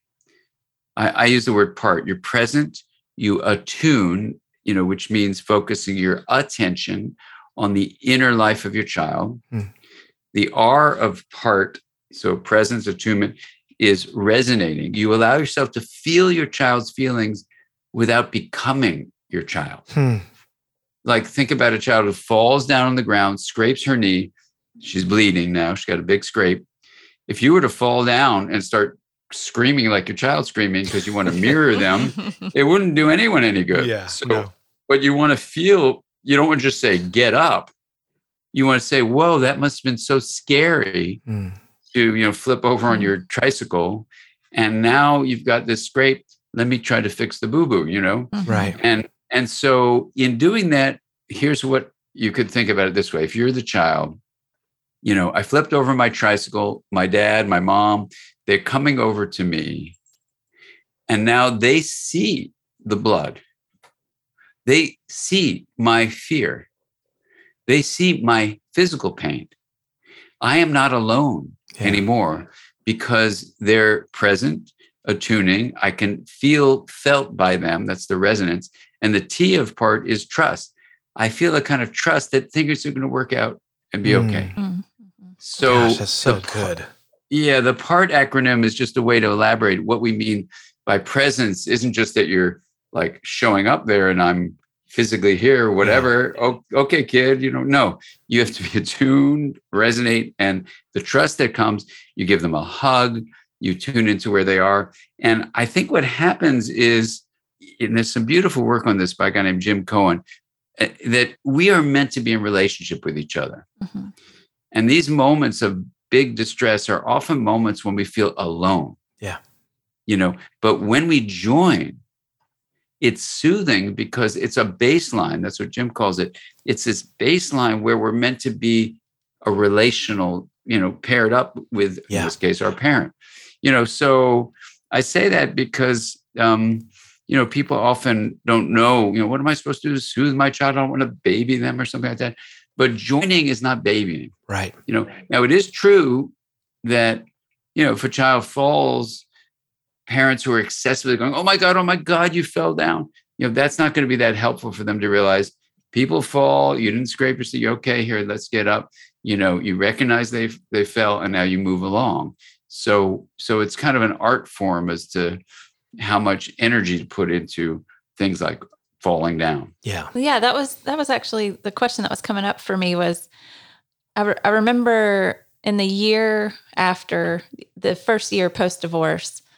I, I use the word part. You're present. You attune, you know, which means focusing your attention on the inner life of your child. Hmm. The R of part, so presence, attunement, is resonating. You allow yourself to feel your child's feelings without becoming your child. Hmm. Like, think about a child who falls down on the ground, scrapes her knee. She's bleeding now. She's got a big scrape. If you were to fall down and start screaming like your child's screaming because you want to mirror them, it wouldn't do anyone any good. Yeah. So, No. but you want to feel, you don't want to just say, get up. You want to say, whoa, that must have been so scary Hmm. to, you know, flip over on your tricycle. And now you've got this scrape. Let me try to fix the boo-boo, you know? Right. And and so in doing that, here's what you could think about it this way. If you're the child, you know, I flipped over my tricycle, my dad, my mom, they're coming over to me. And now they see the blood. They see my fear. They see my physical pain. I am not alone Yeah. anymore because they're present, attuning. I can feel felt by them. That's the resonance. And the T of part is trust. I feel a kind of trust that things are going to work out and be Mm. okay. Mhm. So, Gosh, that's so the pa- good. yeah, the part acronym is just a way to elaborate what we mean by presence. Isn't just that you're like showing up there and I'm physically here or whatever. Oh, okay, kid, you know, no, you have to be attuned, resonate, and the trust that comes, you give them a hug, you tune into where they are. And I think what happens is, and there's some beautiful work on this by a guy named Jim Cohen, uh, that we are meant to be in relationship with each other. Mhm. And these moments of big distress are often moments when we feel alone. Yeah. You know, but when we join, it's soothing because it's a baseline. That's what Jim calls it. It's this baseline where we're meant to be a relational, you know, paired up with, Yeah. in this case, our parent. You know, so I say that because, um, you know, people often don't know, you know, what am I supposed to do to soothe my child? I don't want to baby them or something like that. But joining is not babying. Right. You know, now it is true that, you know, if a child falls, parents who are excessively going, oh my God, oh my God, you fell down. You know, that's not going to be that helpful for them to realize people fall, you didn't scrape your seat, okay, here, let's get up. You know, you recognize they they fell and now you move along. So, so it's kind of an art form as to how much energy to put into things like falling down. Yeah. Yeah, that was that was actually the question that was coming up for me was I, re- I remember in the year after the first year post divorce,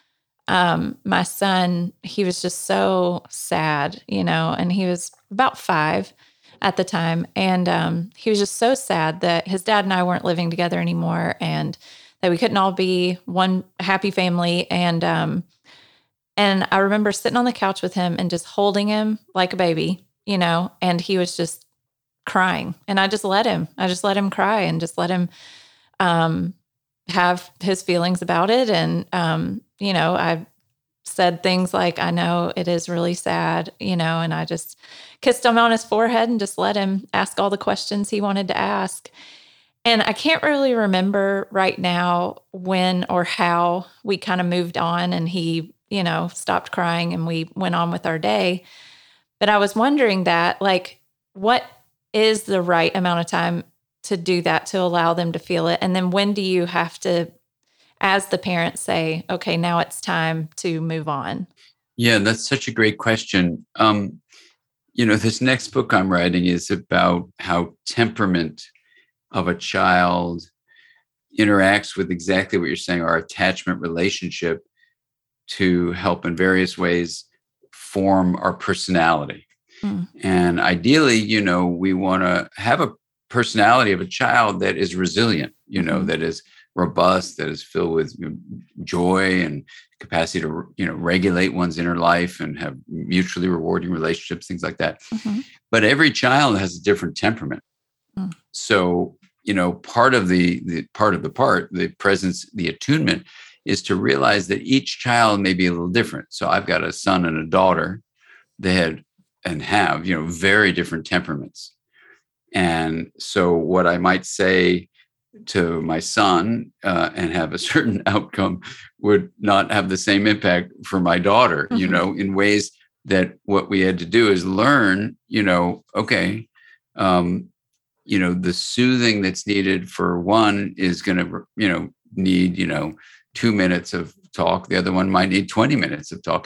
um, my son, he was just so sad, you know, and he was about five at the time. And um, he was just so sad that his dad and I weren't living together anymore and that we couldn't all be one happy family. And, um, and I remember sitting on the couch with him and just holding him like a baby, you know, and he was just crying. And I just let him, I just let him cry and just let him um, have his feelings about it. And, um, you know, I said things like, I know it is really sad, you know, and I just kissed him on his forehead and just let him ask all the questions he wanted to ask. And I can't really remember right now when or how we kind of moved on and he, you know, stopped crying and we went on with our day. But I was wondering that, like, what is the right amount of time to do that, to allow them to feel it? And then when do you have to, as the parents, say, okay, now it's time to move on? Yeah, that's such a great question. Um, you know, this next book I'm writing is about how temperament of a child interacts with exactly what you're saying, our attachment relationship, to help in various ways form our personality. Mm. And ideally, you know, we want to have a personality of a child that is resilient, you know, mm-hmm. that is robust, that is filled with joy and capacity to, you know, regulate one's inner life and have mutually rewarding relationships, things like that. Mm-hmm. But every child has a different temperament. Mm. So, you know, part of the, the part of the part, the presence, the attunement is to realize that each child may be a little different. So I've got a son and a daughter. They had and have, you know, very different temperaments. And so what I might say to my son uh, and have a certain outcome would not have the same impact for my daughter, mm-hmm. you know, in ways that what we had to do is learn, you know, okay, um, you know, the soothing that's needed for one is going to, you know, need, you know, two minutes of talk. The other one might need twenty minutes of talk.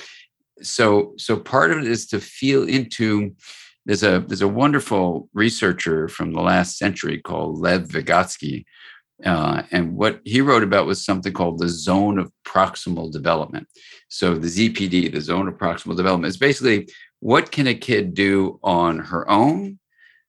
So, so part of it is to feel into, there's a, there's a wonderful researcher from the last century called Lev Vygotsky. Uh, and what he wrote about was something called the zone of proximal development. So the Z P D, the zone of proximal development, is basically what can a kid do on her own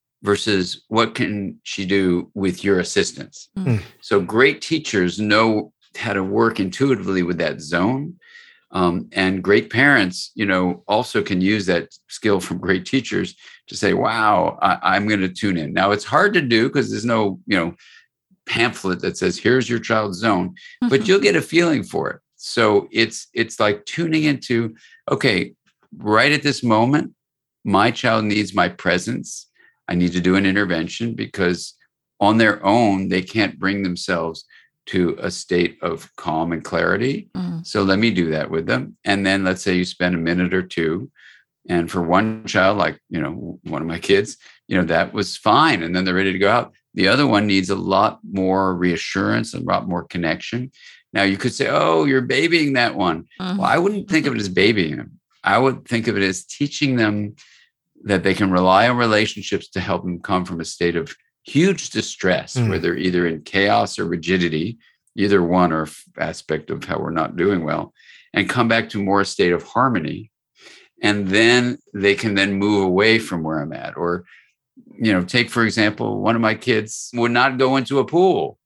versus what can she do with your assistance. Mm. So great teachers know how to work intuitively with that zone. Um, and great parents, you know, also can use that skill from great teachers to say, wow, I, I'm going to tune in. Now, it's hard to do because there's no, you know, pamphlet that says, here's your child's zone, mm-hmm. but you'll get a feeling for it. So it's, it's like tuning into, okay, right at this moment, my child needs my presence. I need to do an intervention because on their own, they can't bring themselves to a state of calm and clarity. Mm. So let me do that with them. And then let's say you spend a minute or two. And for one child, like, you know, one of my kids, you know, that was fine. And then they're ready to go out. The other one needs a lot more reassurance, a lot more connection. Now you could say, oh, you're babying that one. Mm-hmm. Well, I wouldn't think of it as babying them. I would think of it as teaching them that they can rely on relationships to help them come from a state of huge distress, mm. where they're either in chaos or rigidity, either one or aspect of how we're not doing well, and come back to more a state of harmony. And then they can then move away from where I'm at. Or, you know, take, for example, one of my kids would not go into a pool,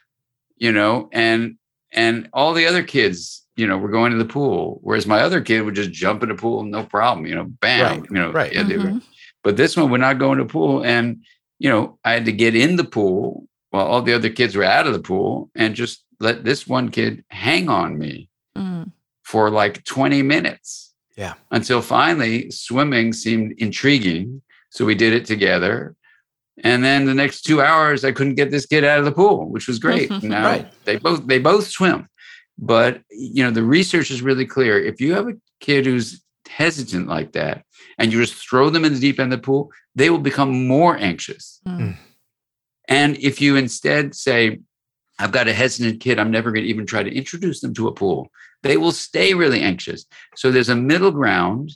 you know, and, and all the other kids, you know, were going to the pool. Whereas my other kid would just jump in the pool, no problem, you know, bam, right, you know, right. Yeah, mm-hmm. But this one would not go in the pool. And, you know, I had to get in the pool while all the other kids were out of the pool and just let this one kid hang on me mm. for like twenty minutes. Yeah. Until finally swimming seemed intriguing. So we did it together. And then the next two hours, I couldn't get this kid out of the pool, which was great. Now right. they both, they both swim. But, you know, the research is really clear. If you have a kid who's hesitant like that, and you just throw them in the deep end of the pool, they will become more anxious. Mm. And if you instead say, I've got a hesitant kid, I'm never going to even try to introduce them to a pool, they will stay really anxious. So there's a middle ground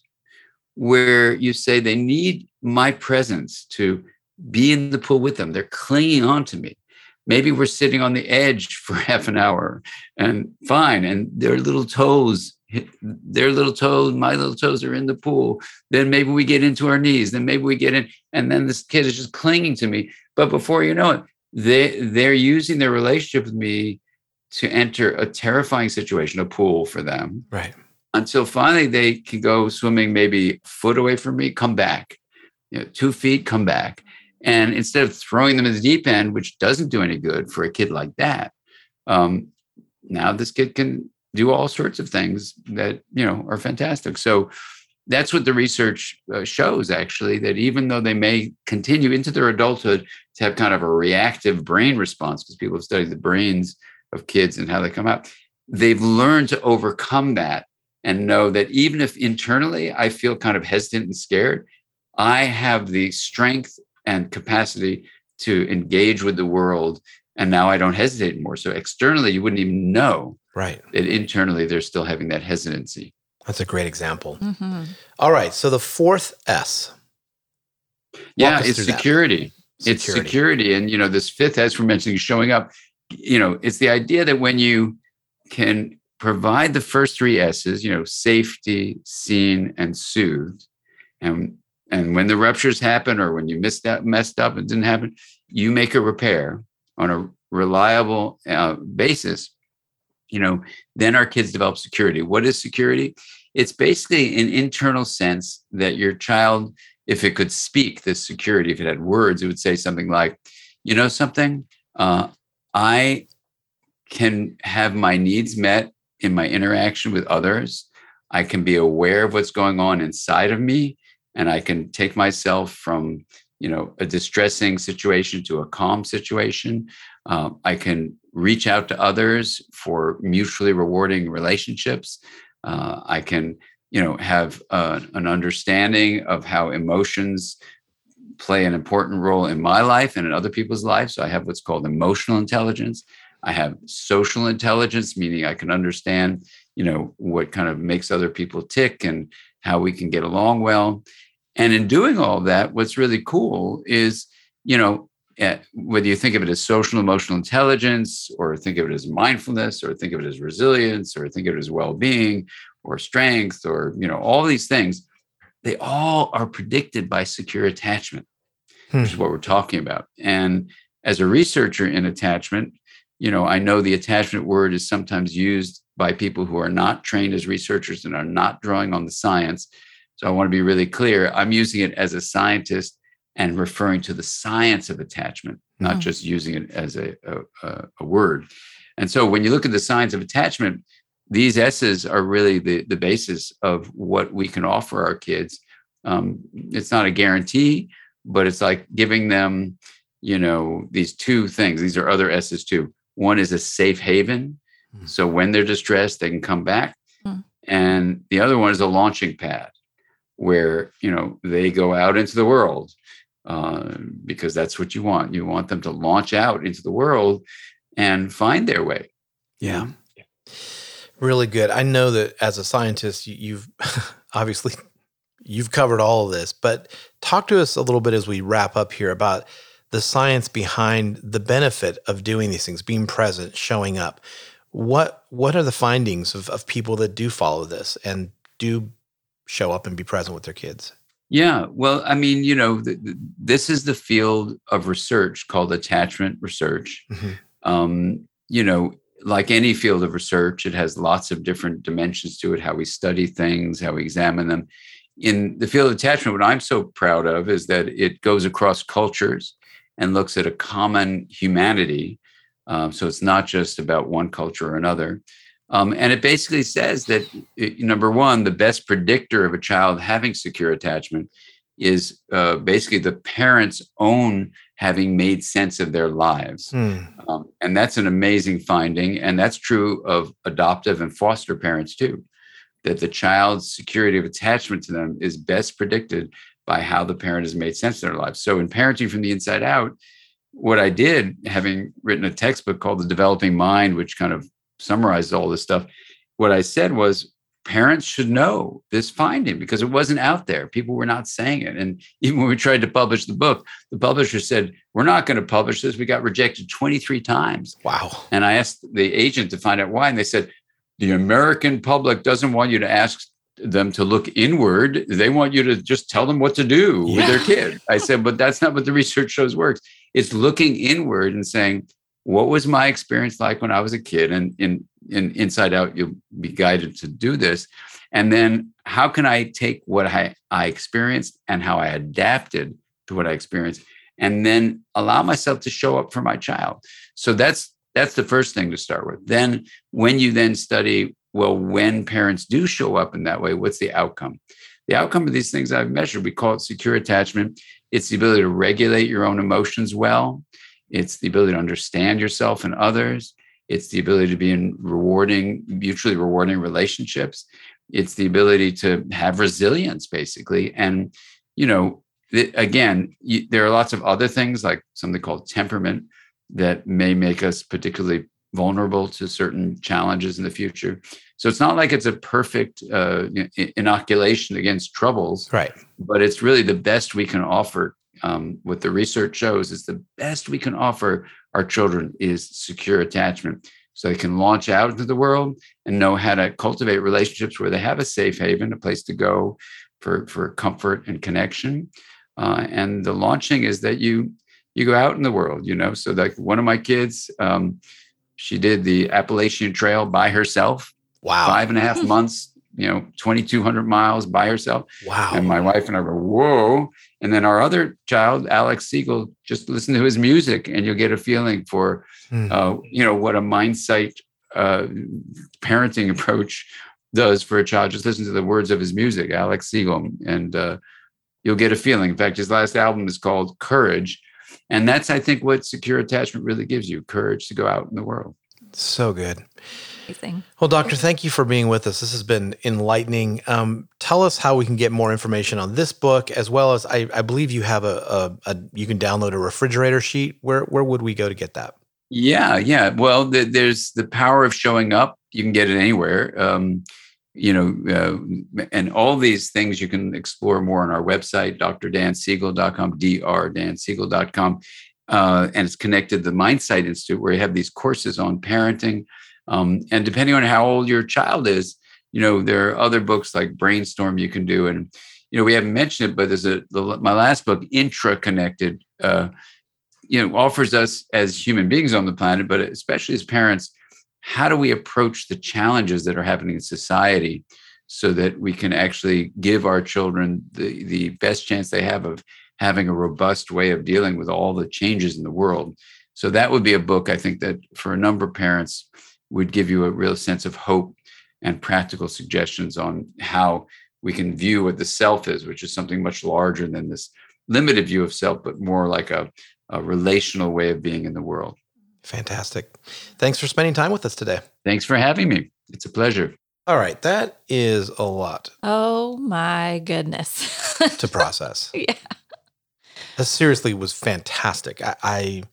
where you say they need my presence to be in the pool with them. They're clinging on to me. Maybe we're sitting on the edge for half an hour and fine. And their little toes their little toes, my little toes are in the pool. Then maybe we get into our knees. Then maybe we get in. And then this kid is just clinging to me. But before you know it, they, they're using their relationship with me to enter a terrifying situation, a pool for them. Right. Until finally they can go swimming maybe a foot away from me, come back. You know, two feet, come back. And instead of throwing them in the deep end, which doesn't do any good for a kid like that, um, now this kid can do all sorts of things that, you know, are fantastic. So that's what the research uh, shows, actually, that even though they may continue into their adulthood to have kind of a reactive brain response, because people have studied the brains of kids and how they come out, they've learned to overcome that and know that even if internally I feel kind of hesitant and scared, I have the strength and capacity to engage with the world. And now I don't hesitate anymore. So externally, you wouldn't even know. Right. That internally, they're still having that hesitancy. That's a great example. Mm-hmm. All right. So the fourth S. Yeah, it's security. security. It's security. And, you know, this fifth S we're mentioning showing up, you know, it's the idea that when you can provide the first three S's, you know, safety, seen, and soothed, and And when the ruptures happen or when you missed out, messed up and didn't happen, you make a repair on a reliable uh, basis, you know, then our kids develop security. What is security? It's basically an internal sense that your child, if it could speak this security, if it had words, it would say something like, you know, something, uh, I can have my needs met in my interaction with others. I can be aware of what's going on inside of me. And I can take myself from, you know, a distressing situation to a calm situation. Um, I can reach out to others for mutually rewarding relationships. Uh, I can, you know, have uh, an understanding of how emotions play an important role in my life and in other people's lives. So I have what's called emotional intelligence. I have social intelligence, meaning I can understand, you know, what kind of makes other people tick and how we can get along well. And in doing all of that, what's really cool is, you know, uh, whether you think of it as social emotional intelligence, or think of it as mindfulness, or think of it as resilience, or think of it as well-being or strength, or, you know, all these things, they all are predicted by secure attachment, hmm. which is what we're talking about. And as a researcher in attachment, you know, I know the attachment word is sometimes used by people who are not trained as researchers and are not drawing on the science. So I want to be really clear. I'm using it as a scientist and referring to the science of attachment, not mm. just using it as a, a, a word. And so when you look at the science of attachment, these S's are really the, the basis of what we can offer our kids. Um, it's not a guarantee, but it's like giving them, you know, these two things. These are other S's too. One is a safe haven. Mm. So when they're distressed, they can come back. Mm. And the other one is a launching pad, where, you know, they go out into the world uh, because that's what you want. You want them to launch out into the world and find their way. Yeah. yeah. Really good. I know that as a scientist, you've obviously, you've covered all of this, but talk to us a little bit as we wrap up here about the science behind the benefit of doing these things, being present, showing up. What, what are the findings of, of people that do follow this and do show up and be present with their kids? Yeah, well, I mean, you know, th- th- this is the field of research called attachment research. Mm-hmm. Um, you know, like any field of research, it has lots of different dimensions to it, how we study things, how we examine them. In the field of attachment, what I'm so proud of is that it goes across cultures and looks at a common humanity. Um, so it's not just about one culture or another. Um, and it basically says that, it, number one, the best predictor of a child having secure attachment is uh, basically the parents' own having made sense of their lives. Mm. Um, and that's an amazing finding. And that's true of adoptive and foster parents too, that the child's security of attachment to them is best predicted by how the parent has made sense of their lives. So in Parenting from the Inside Out, what I did, having written a textbook called The Developing Mind, which kind of summarized all this stuff, what I said was parents should know this finding because it wasn't out there. People were not saying it. And even when we tried to publish the book, the publisher said, we're not going to publish this. We got rejected twenty-three times. Wow. And I asked the agent to find out why. And they said, the American public doesn't want you to ask them to look inward. They want you to just tell them what to do yeah. with their kid. I said, but that's not what the research shows works. It's looking inward and saying, what was my experience like when I was a kid? And in, in Inside Out, you'll be guided to do this. And then how can I take what I, I experienced and how I adapted to what I experienced, and then allow myself to show up for my child? So that's that's the first thing to start with. Then when you then study, well, when parents do show up in that way, what's the outcome? The outcome of these things I've measured, we call it secure attachment. It's the ability to regulate your own emotions well. It's the ability to understand yourself and others. It's the ability to be in rewarding, mutually rewarding relationships. It's the ability to have resilience, basically. And, you know, th- again, you, there are lots of other things like something called temperament that may make us particularly vulnerable to certain challenges in the future. So it's not like it's a perfect uh, inoculation against troubles, right? But it's really the best we can offer. Um, what the research shows is the best we can offer our children is secure attachment, so they can launch out into the world and know how to cultivate relationships where they have a safe haven, a place to go for, for comfort and connection. Uh, and the launching is that you you go out in the world, you know. So like one of my kids, um, she did the Appalachian Trail by herself. Wow. Five and a half months, you know, twenty-two hundred miles by herself. Wow. And my wife and I were, whoa. And then our other child, Alex Siegel, just listen to his music and you'll get a feeling for, mm. uh, you know, what a Mindsight uh, parenting approach does for a child. Just listen to the words of his music, Alex Siegel, and uh, you'll get a feeling. In fact, his last album is called Courage. And that's, I think, what secure attachment really gives you, courage to go out in the world. So good. Amazing. Well, Doctor, thank you for being with us. This has been enlightening. Um, tell us how we can get more information on this book, as well as I, I believe you have a, a, a you can download a refrigerator sheet. Where where would we go to get that? Yeah, yeah. Well, the, there's the power of showing up. You can get it anywhere. Um, you know, uh, and all these things you can explore more on our website, d r dan siegel dot com, d r dan siegel dot com. Uh, and it's connected to the Mindsight Institute, where you have these courses on parenting. Um, and depending on how old your child is, you know, there are other books like Brainstorm you can do. And, you know, we haven't mentioned it, but there's a, the, my last book, Intra-Connected, uh, you know, offers us as human beings on the planet, but especially as parents, how do we approach the challenges that are happening in society so that we can actually give our children the, the best chance they have of having a robust way of dealing with all the changes in the world. So that would be a book, I think, that for a number of parents would give you a real sense of hope and practical suggestions on how we can view what the self is, which is something much larger than this limited view of self, but more like a, a relational way of being in the world. Fantastic. Thanks for spending time with us today. Thanks for having me. It's a pleasure. All right. That is a lot. Oh my goodness. to process. Yeah. That seriously was fantastic. I, I,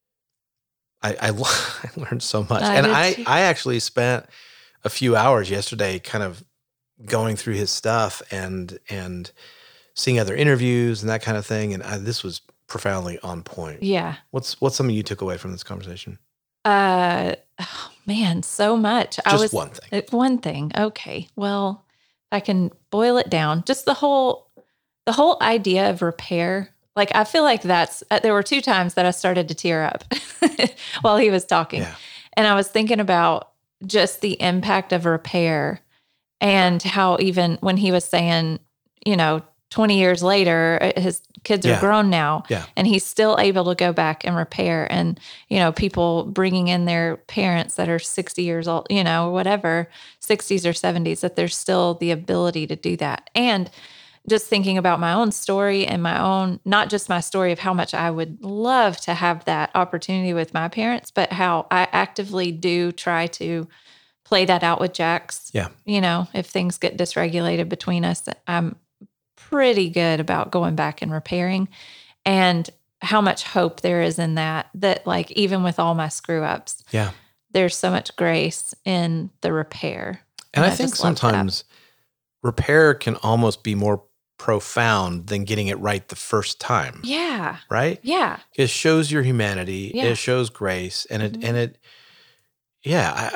I, I, I learned so much. I and did I, too. I actually spent a few hours yesterday kind of going through his stuff and, and seeing other interviews and that kind of thing. And I, this was profoundly on point. Yeah. What's, what's something you took away from this conversation? Uh, oh, man, so much. I Just was one thing. uh, One thing. Okay. Well, I can boil it down. Just the whole, the whole idea of repair. Like, I feel like that's, uh, there were two times that I started to tear up while he was talking. Yeah. And I was thinking about just the impact of repair and how even when he was saying, you know, twenty years later, his kids are Yeah. grown now Yeah. and he's still able to go back and repair. And, you know, people bringing in their parents that are sixty years old, you know, whatever, sixties or seventies, that there's still the ability to do that. And just thinking about my own story and my own, not just my story of how much I would love to have that opportunity with my parents, but how I actively do try to play that out with Jax. Yeah. You know, if things get dysregulated between us, I'm pretty good about going back and repairing, and how much hope there is in that, that like, even with all my screw ups, Yeah. there's so much grace in the repair. And I, think just love that. sometimes repair can almost be more profound than getting it right the first time. Yeah. Right? Yeah. It shows your humanity. Yeah. It shows grace. And it, Mhm. and it, yeah, I,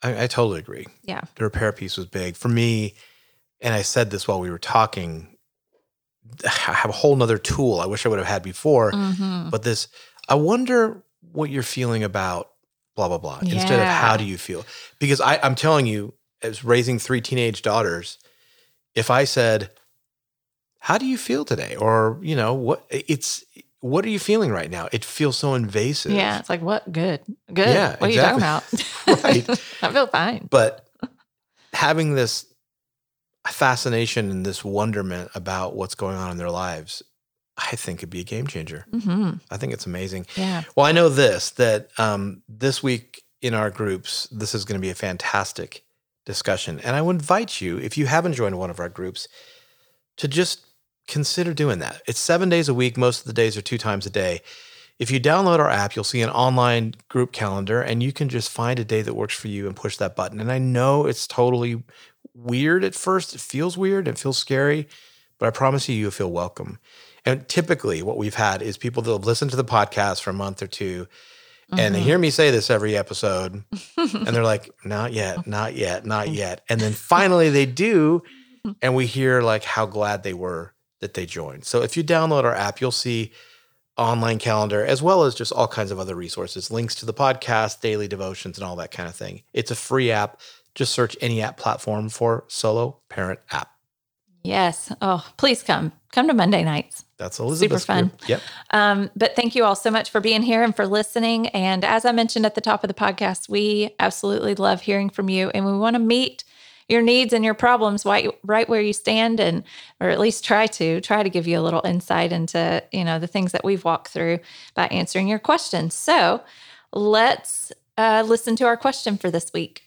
I, I totally agree. Yeah. The repair piece was big for me. And I said this while we were talking. I have a whole nother tool I wish I would have had before. Mm-hmm. But this, I wonder what you're feeling about blah, blah, blah, Yeah. instead of how do you feel? Because I, I'm telling you, as raising three teenage daughters, if I said, how do you feel today? Or, you know, what it's, what are you feeling right now? It feels so invasive. Yeah. It's like, what? Good. Good. Yeah, what exactly. are you talking about? Right. I feel fine. But having this fascination and this wonderment about what's going on in their lives, I think could be a game changer. Mm-hmm. I think it's amazing. Yeah. Well, I know this, that um, this week in our groups, this is going to be a fantastic discussion. And I would invite you, if you haven't joined one of our groups, to just consider doing that. It's seven days a week. Most of the days are two times a day. If you download our app, you'll see an online group calendar, and you can just find a day that works for you and push that button. And I know it's totally weird at first. It feels weird. It feels scary, but I promise you, you'll feel welcome. And typically what we've had is people that have listened to the podcast for a month or two, mm-hmm. and they hear me say this every episode, and they're like, not yet, not yet, not yet. And then finally they do, and we hear like how glad they were that they joined. So if you download our app, you'll see online calendar, as well as just all kinds of other resources, links to the podcast, daily devotions, and all that kind of thing. It's a free app. Just search any app platform for Solo Parent App. Yes. Oh, please come. Come to Monday nights. That's Elizabeth's Super fun. group. Yep. Um, but thank you all so much for being here and for listening. And as I mentioned at the top of the podcast, we absolutely love hearing from you, and we want to meet your needs and your problems right, right where you stand, and or at least try to try to give you a little insight into, you know, the things that we've walked through by answering your questions. So let's uh, listen to our question for this week.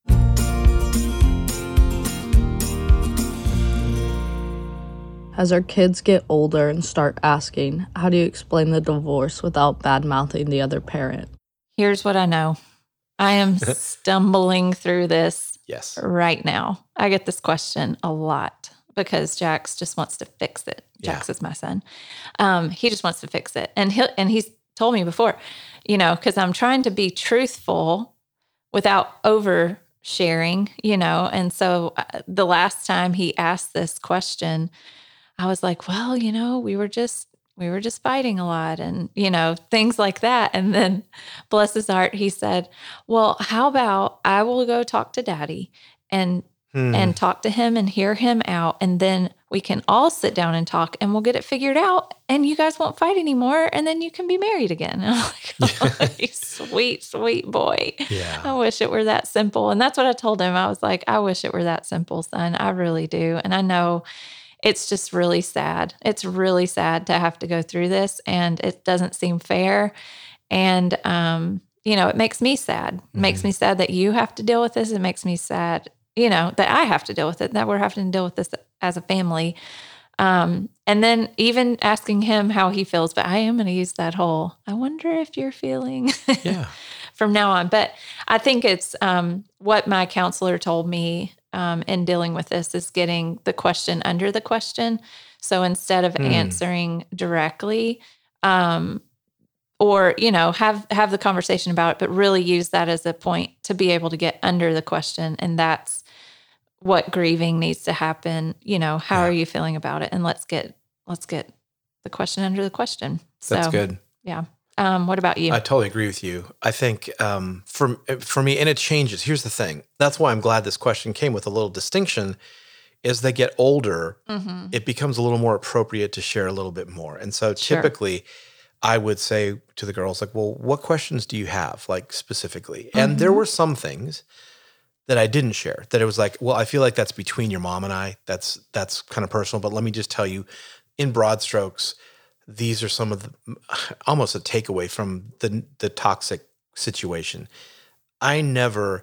As our kids get older and start asking, how do you explain the divorce without bad-mouthing the other parent? Here's what I know. I am stumbling through this Yes. right now. I get this question a lot because Jax just wants to fix it. Jax Yeah. is my son. Um, he just wants to fix it. And he and he's told me before, you know, because I'm trying to be truthful without oversharing, you know. And so uh, the last time he asked this question, I was like, well, you know, we were just we were just fighting a lot and, you know, things like that. And then bless his heart, he said, well, how about I will go talk to Daddy and hmm. and talk to him and hear him out. And then we can all sit down and talk and we'll get it figured out and you guys won't fight anymore. And then you can be married again. And I'm like, oh, you sweet, sweet boy. Yeah. I wish it were that simple. And that's what I told him. I was like, I wish it were that simple, son. I really do. And I know it's just really sad. It's really sad to have to go through this, and it doesn't seem fair. And, um, you know, it makes me sad. It mm-hmm. makes me sad that you have to deal with this. It makes me sad, you know, that I have to deal with it, that we're having to deal with this as a family. Um, and then even asking him how he feels, but I am going to use that whole, I wonder if you're feeling yeah. from now on. But I think it's um, what my counselor told me Um, in dealing with this is getting the question under the question. So instead of mm. answering directly, um, or, you know, have, have the conversation about it, but really use that as a point to be able to get under the question. And that's what grieving needs to happen. You know, how yeah. are you feeling about it? And let's get, let's get the question under the question. That's so, good. Yeah. Um, what about you? I totally agree with you. I think um, for for me, and it changes. Here's the thing. That's why I'm glad this question came with a little distinction. As they get older, mm-hmm. it becomes a little more appropriate to share a little bit more. And so typically, sure. I would say to the girls, like, well, what questions do you have, like specifically? Mm-hmm. And there were some things that I didn't share, that it was like, well, I feel like that's between your mom and I. That's that's kind of personal. But let me just tell you, in broad strokes, these are some of the, almost a takeaway from the the toxic situation. I never,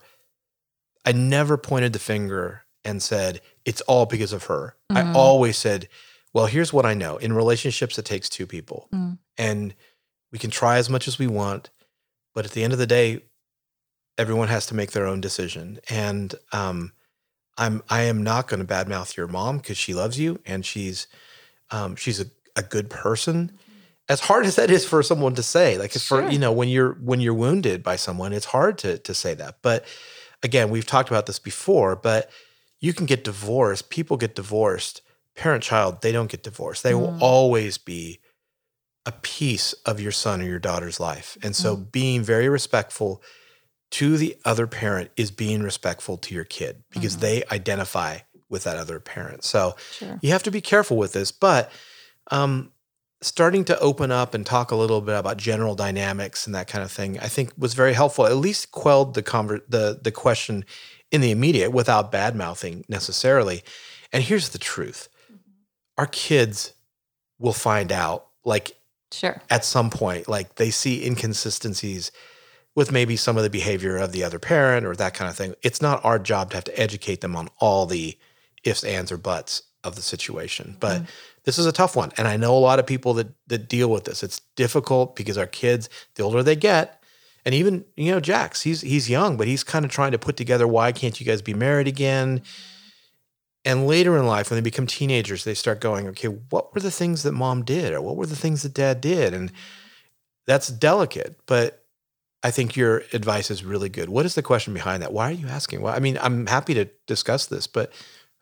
I never pointed the finger and said, it's all because of her. Mm-hmm. I always said, well, here's what I know. In relationships, it takes two people. Mm. And we can try as much as we want, but at the end of the day, everyone has to make their own decision. And um, I'm, I am not going to badmouth your mom because she loves you and she's, um, she's a, a good person. As hard as that is for someone to say, like sure. for, you know, when you're, when you're wounded by someone, it's hard to, to say that. But again, we've talked about this before, but you can get divorced. People get divorced. Parent-child, they don't get divorced. They mm. will always be a piece of your son or your daughter's life. And so mm. being very respectful to the other parent is being respectful to your kid because mm. they identify with that other parent. So sure. you have to be careful with this, but um, starting to open up and talk a little bit about general dynamics and that kind of thing, I think was very helpful. At least quelled the conver- the the question in the immediate without bad-mouthing necessarily. And here's the truth. Mm-hmm. Our kids will find out, like, sure. at some point, like they see inconsistencies with maybe some of the behavior of the other parent or that kind of thing. It's not our job to have to educate them on all the ifs, ands, or buts of the situation. But mm-hmm. this is a tough one. And I know a lot of people that that deal with this. It's difficult because our kids, the older they get, and even, you know, Jax, he's he's young, but he's kind of trying to put together, why can't you guys be married again? Mm-hmm. And later in life, when they become teenagers, they start going, okay, what were the things that mom did? Or what were the things that dad did? And that's delicate, but I think your advice is really good. What is the question behind that? Why are you asking? Well, I mean, I'm happy to discuss this, but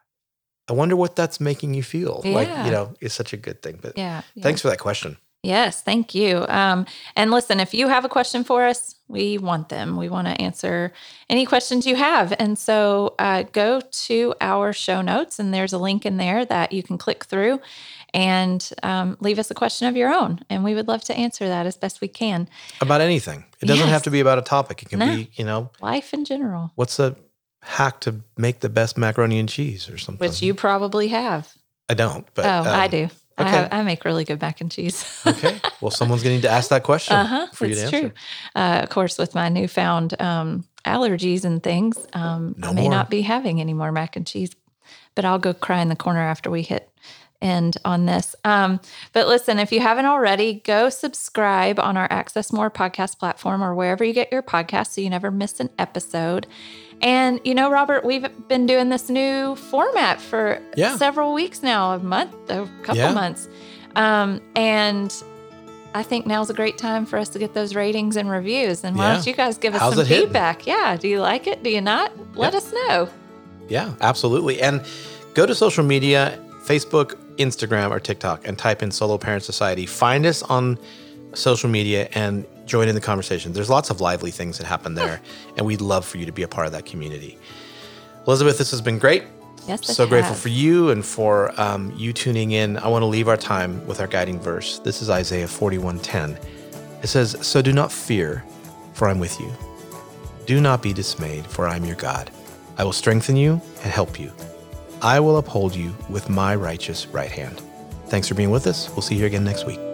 I wonder what that's making you feel. Yeah. Like, you know, it's such a good thing. But yeah, yeah. thanks for that question. Yes, thank you. Um, and listen, if you have a question for us, we want them. We want to answer any questions you have. And so uh, go to our show notes, and there's a link in there that you can click through and um, leave us a question of your own. And we would love to answer that as best we can. About anything. It doesn't yes. have to be about a topic. It can no. be, you know. life in general. What's a hack to make the best macaroni and cheese or something? Which you probably have. I don't. But Oh, um, I do. Okay. I, have, I make really good mac and cheese. Okay. Well, someone's going to need to ask that question uh-huh, for you to answer. True. Uh, of course, with my newfound um, allergies and things, um, no I may more. not be having any more mac and cheese, but I'll go cry in the corner after we hit end on this. Um, but listen, if you haven't already, go subscribe on our Access More podcast platform or wherever you get your podcasts so you never miss an episode. And, you know, Robert, we've been doing this new format for yeah. several weeks now, a month, a couple yeah. months. Um, and I think now's a great time for us to get those ratings and reviews. And why yeah. don't you guys give us How's some it hitting? feedback? Yeah. Do you like it? Do you not? Let yeah. us know. Yeah, absolutely. And go to social media, Facebook, Instagram, or TikTok, and type in Solo Parent Society. Find us on social media and join in the conversation. There's lots of lively things that happen there, and we'd love for you to be a part of that community. Elizabeth, this has been great. Yes, so it grateful has. for you and for um, you tuning in. I want to leave our time with our guiding verse. This is Isaiah forty-one ten. It says, "So do not fear, for I'm with you. Do not be dismayed, for I'm your God. I will strengthen you and help you. I will uphold you with my righteous right hand." Thanks for being with us. We'll see you again next week.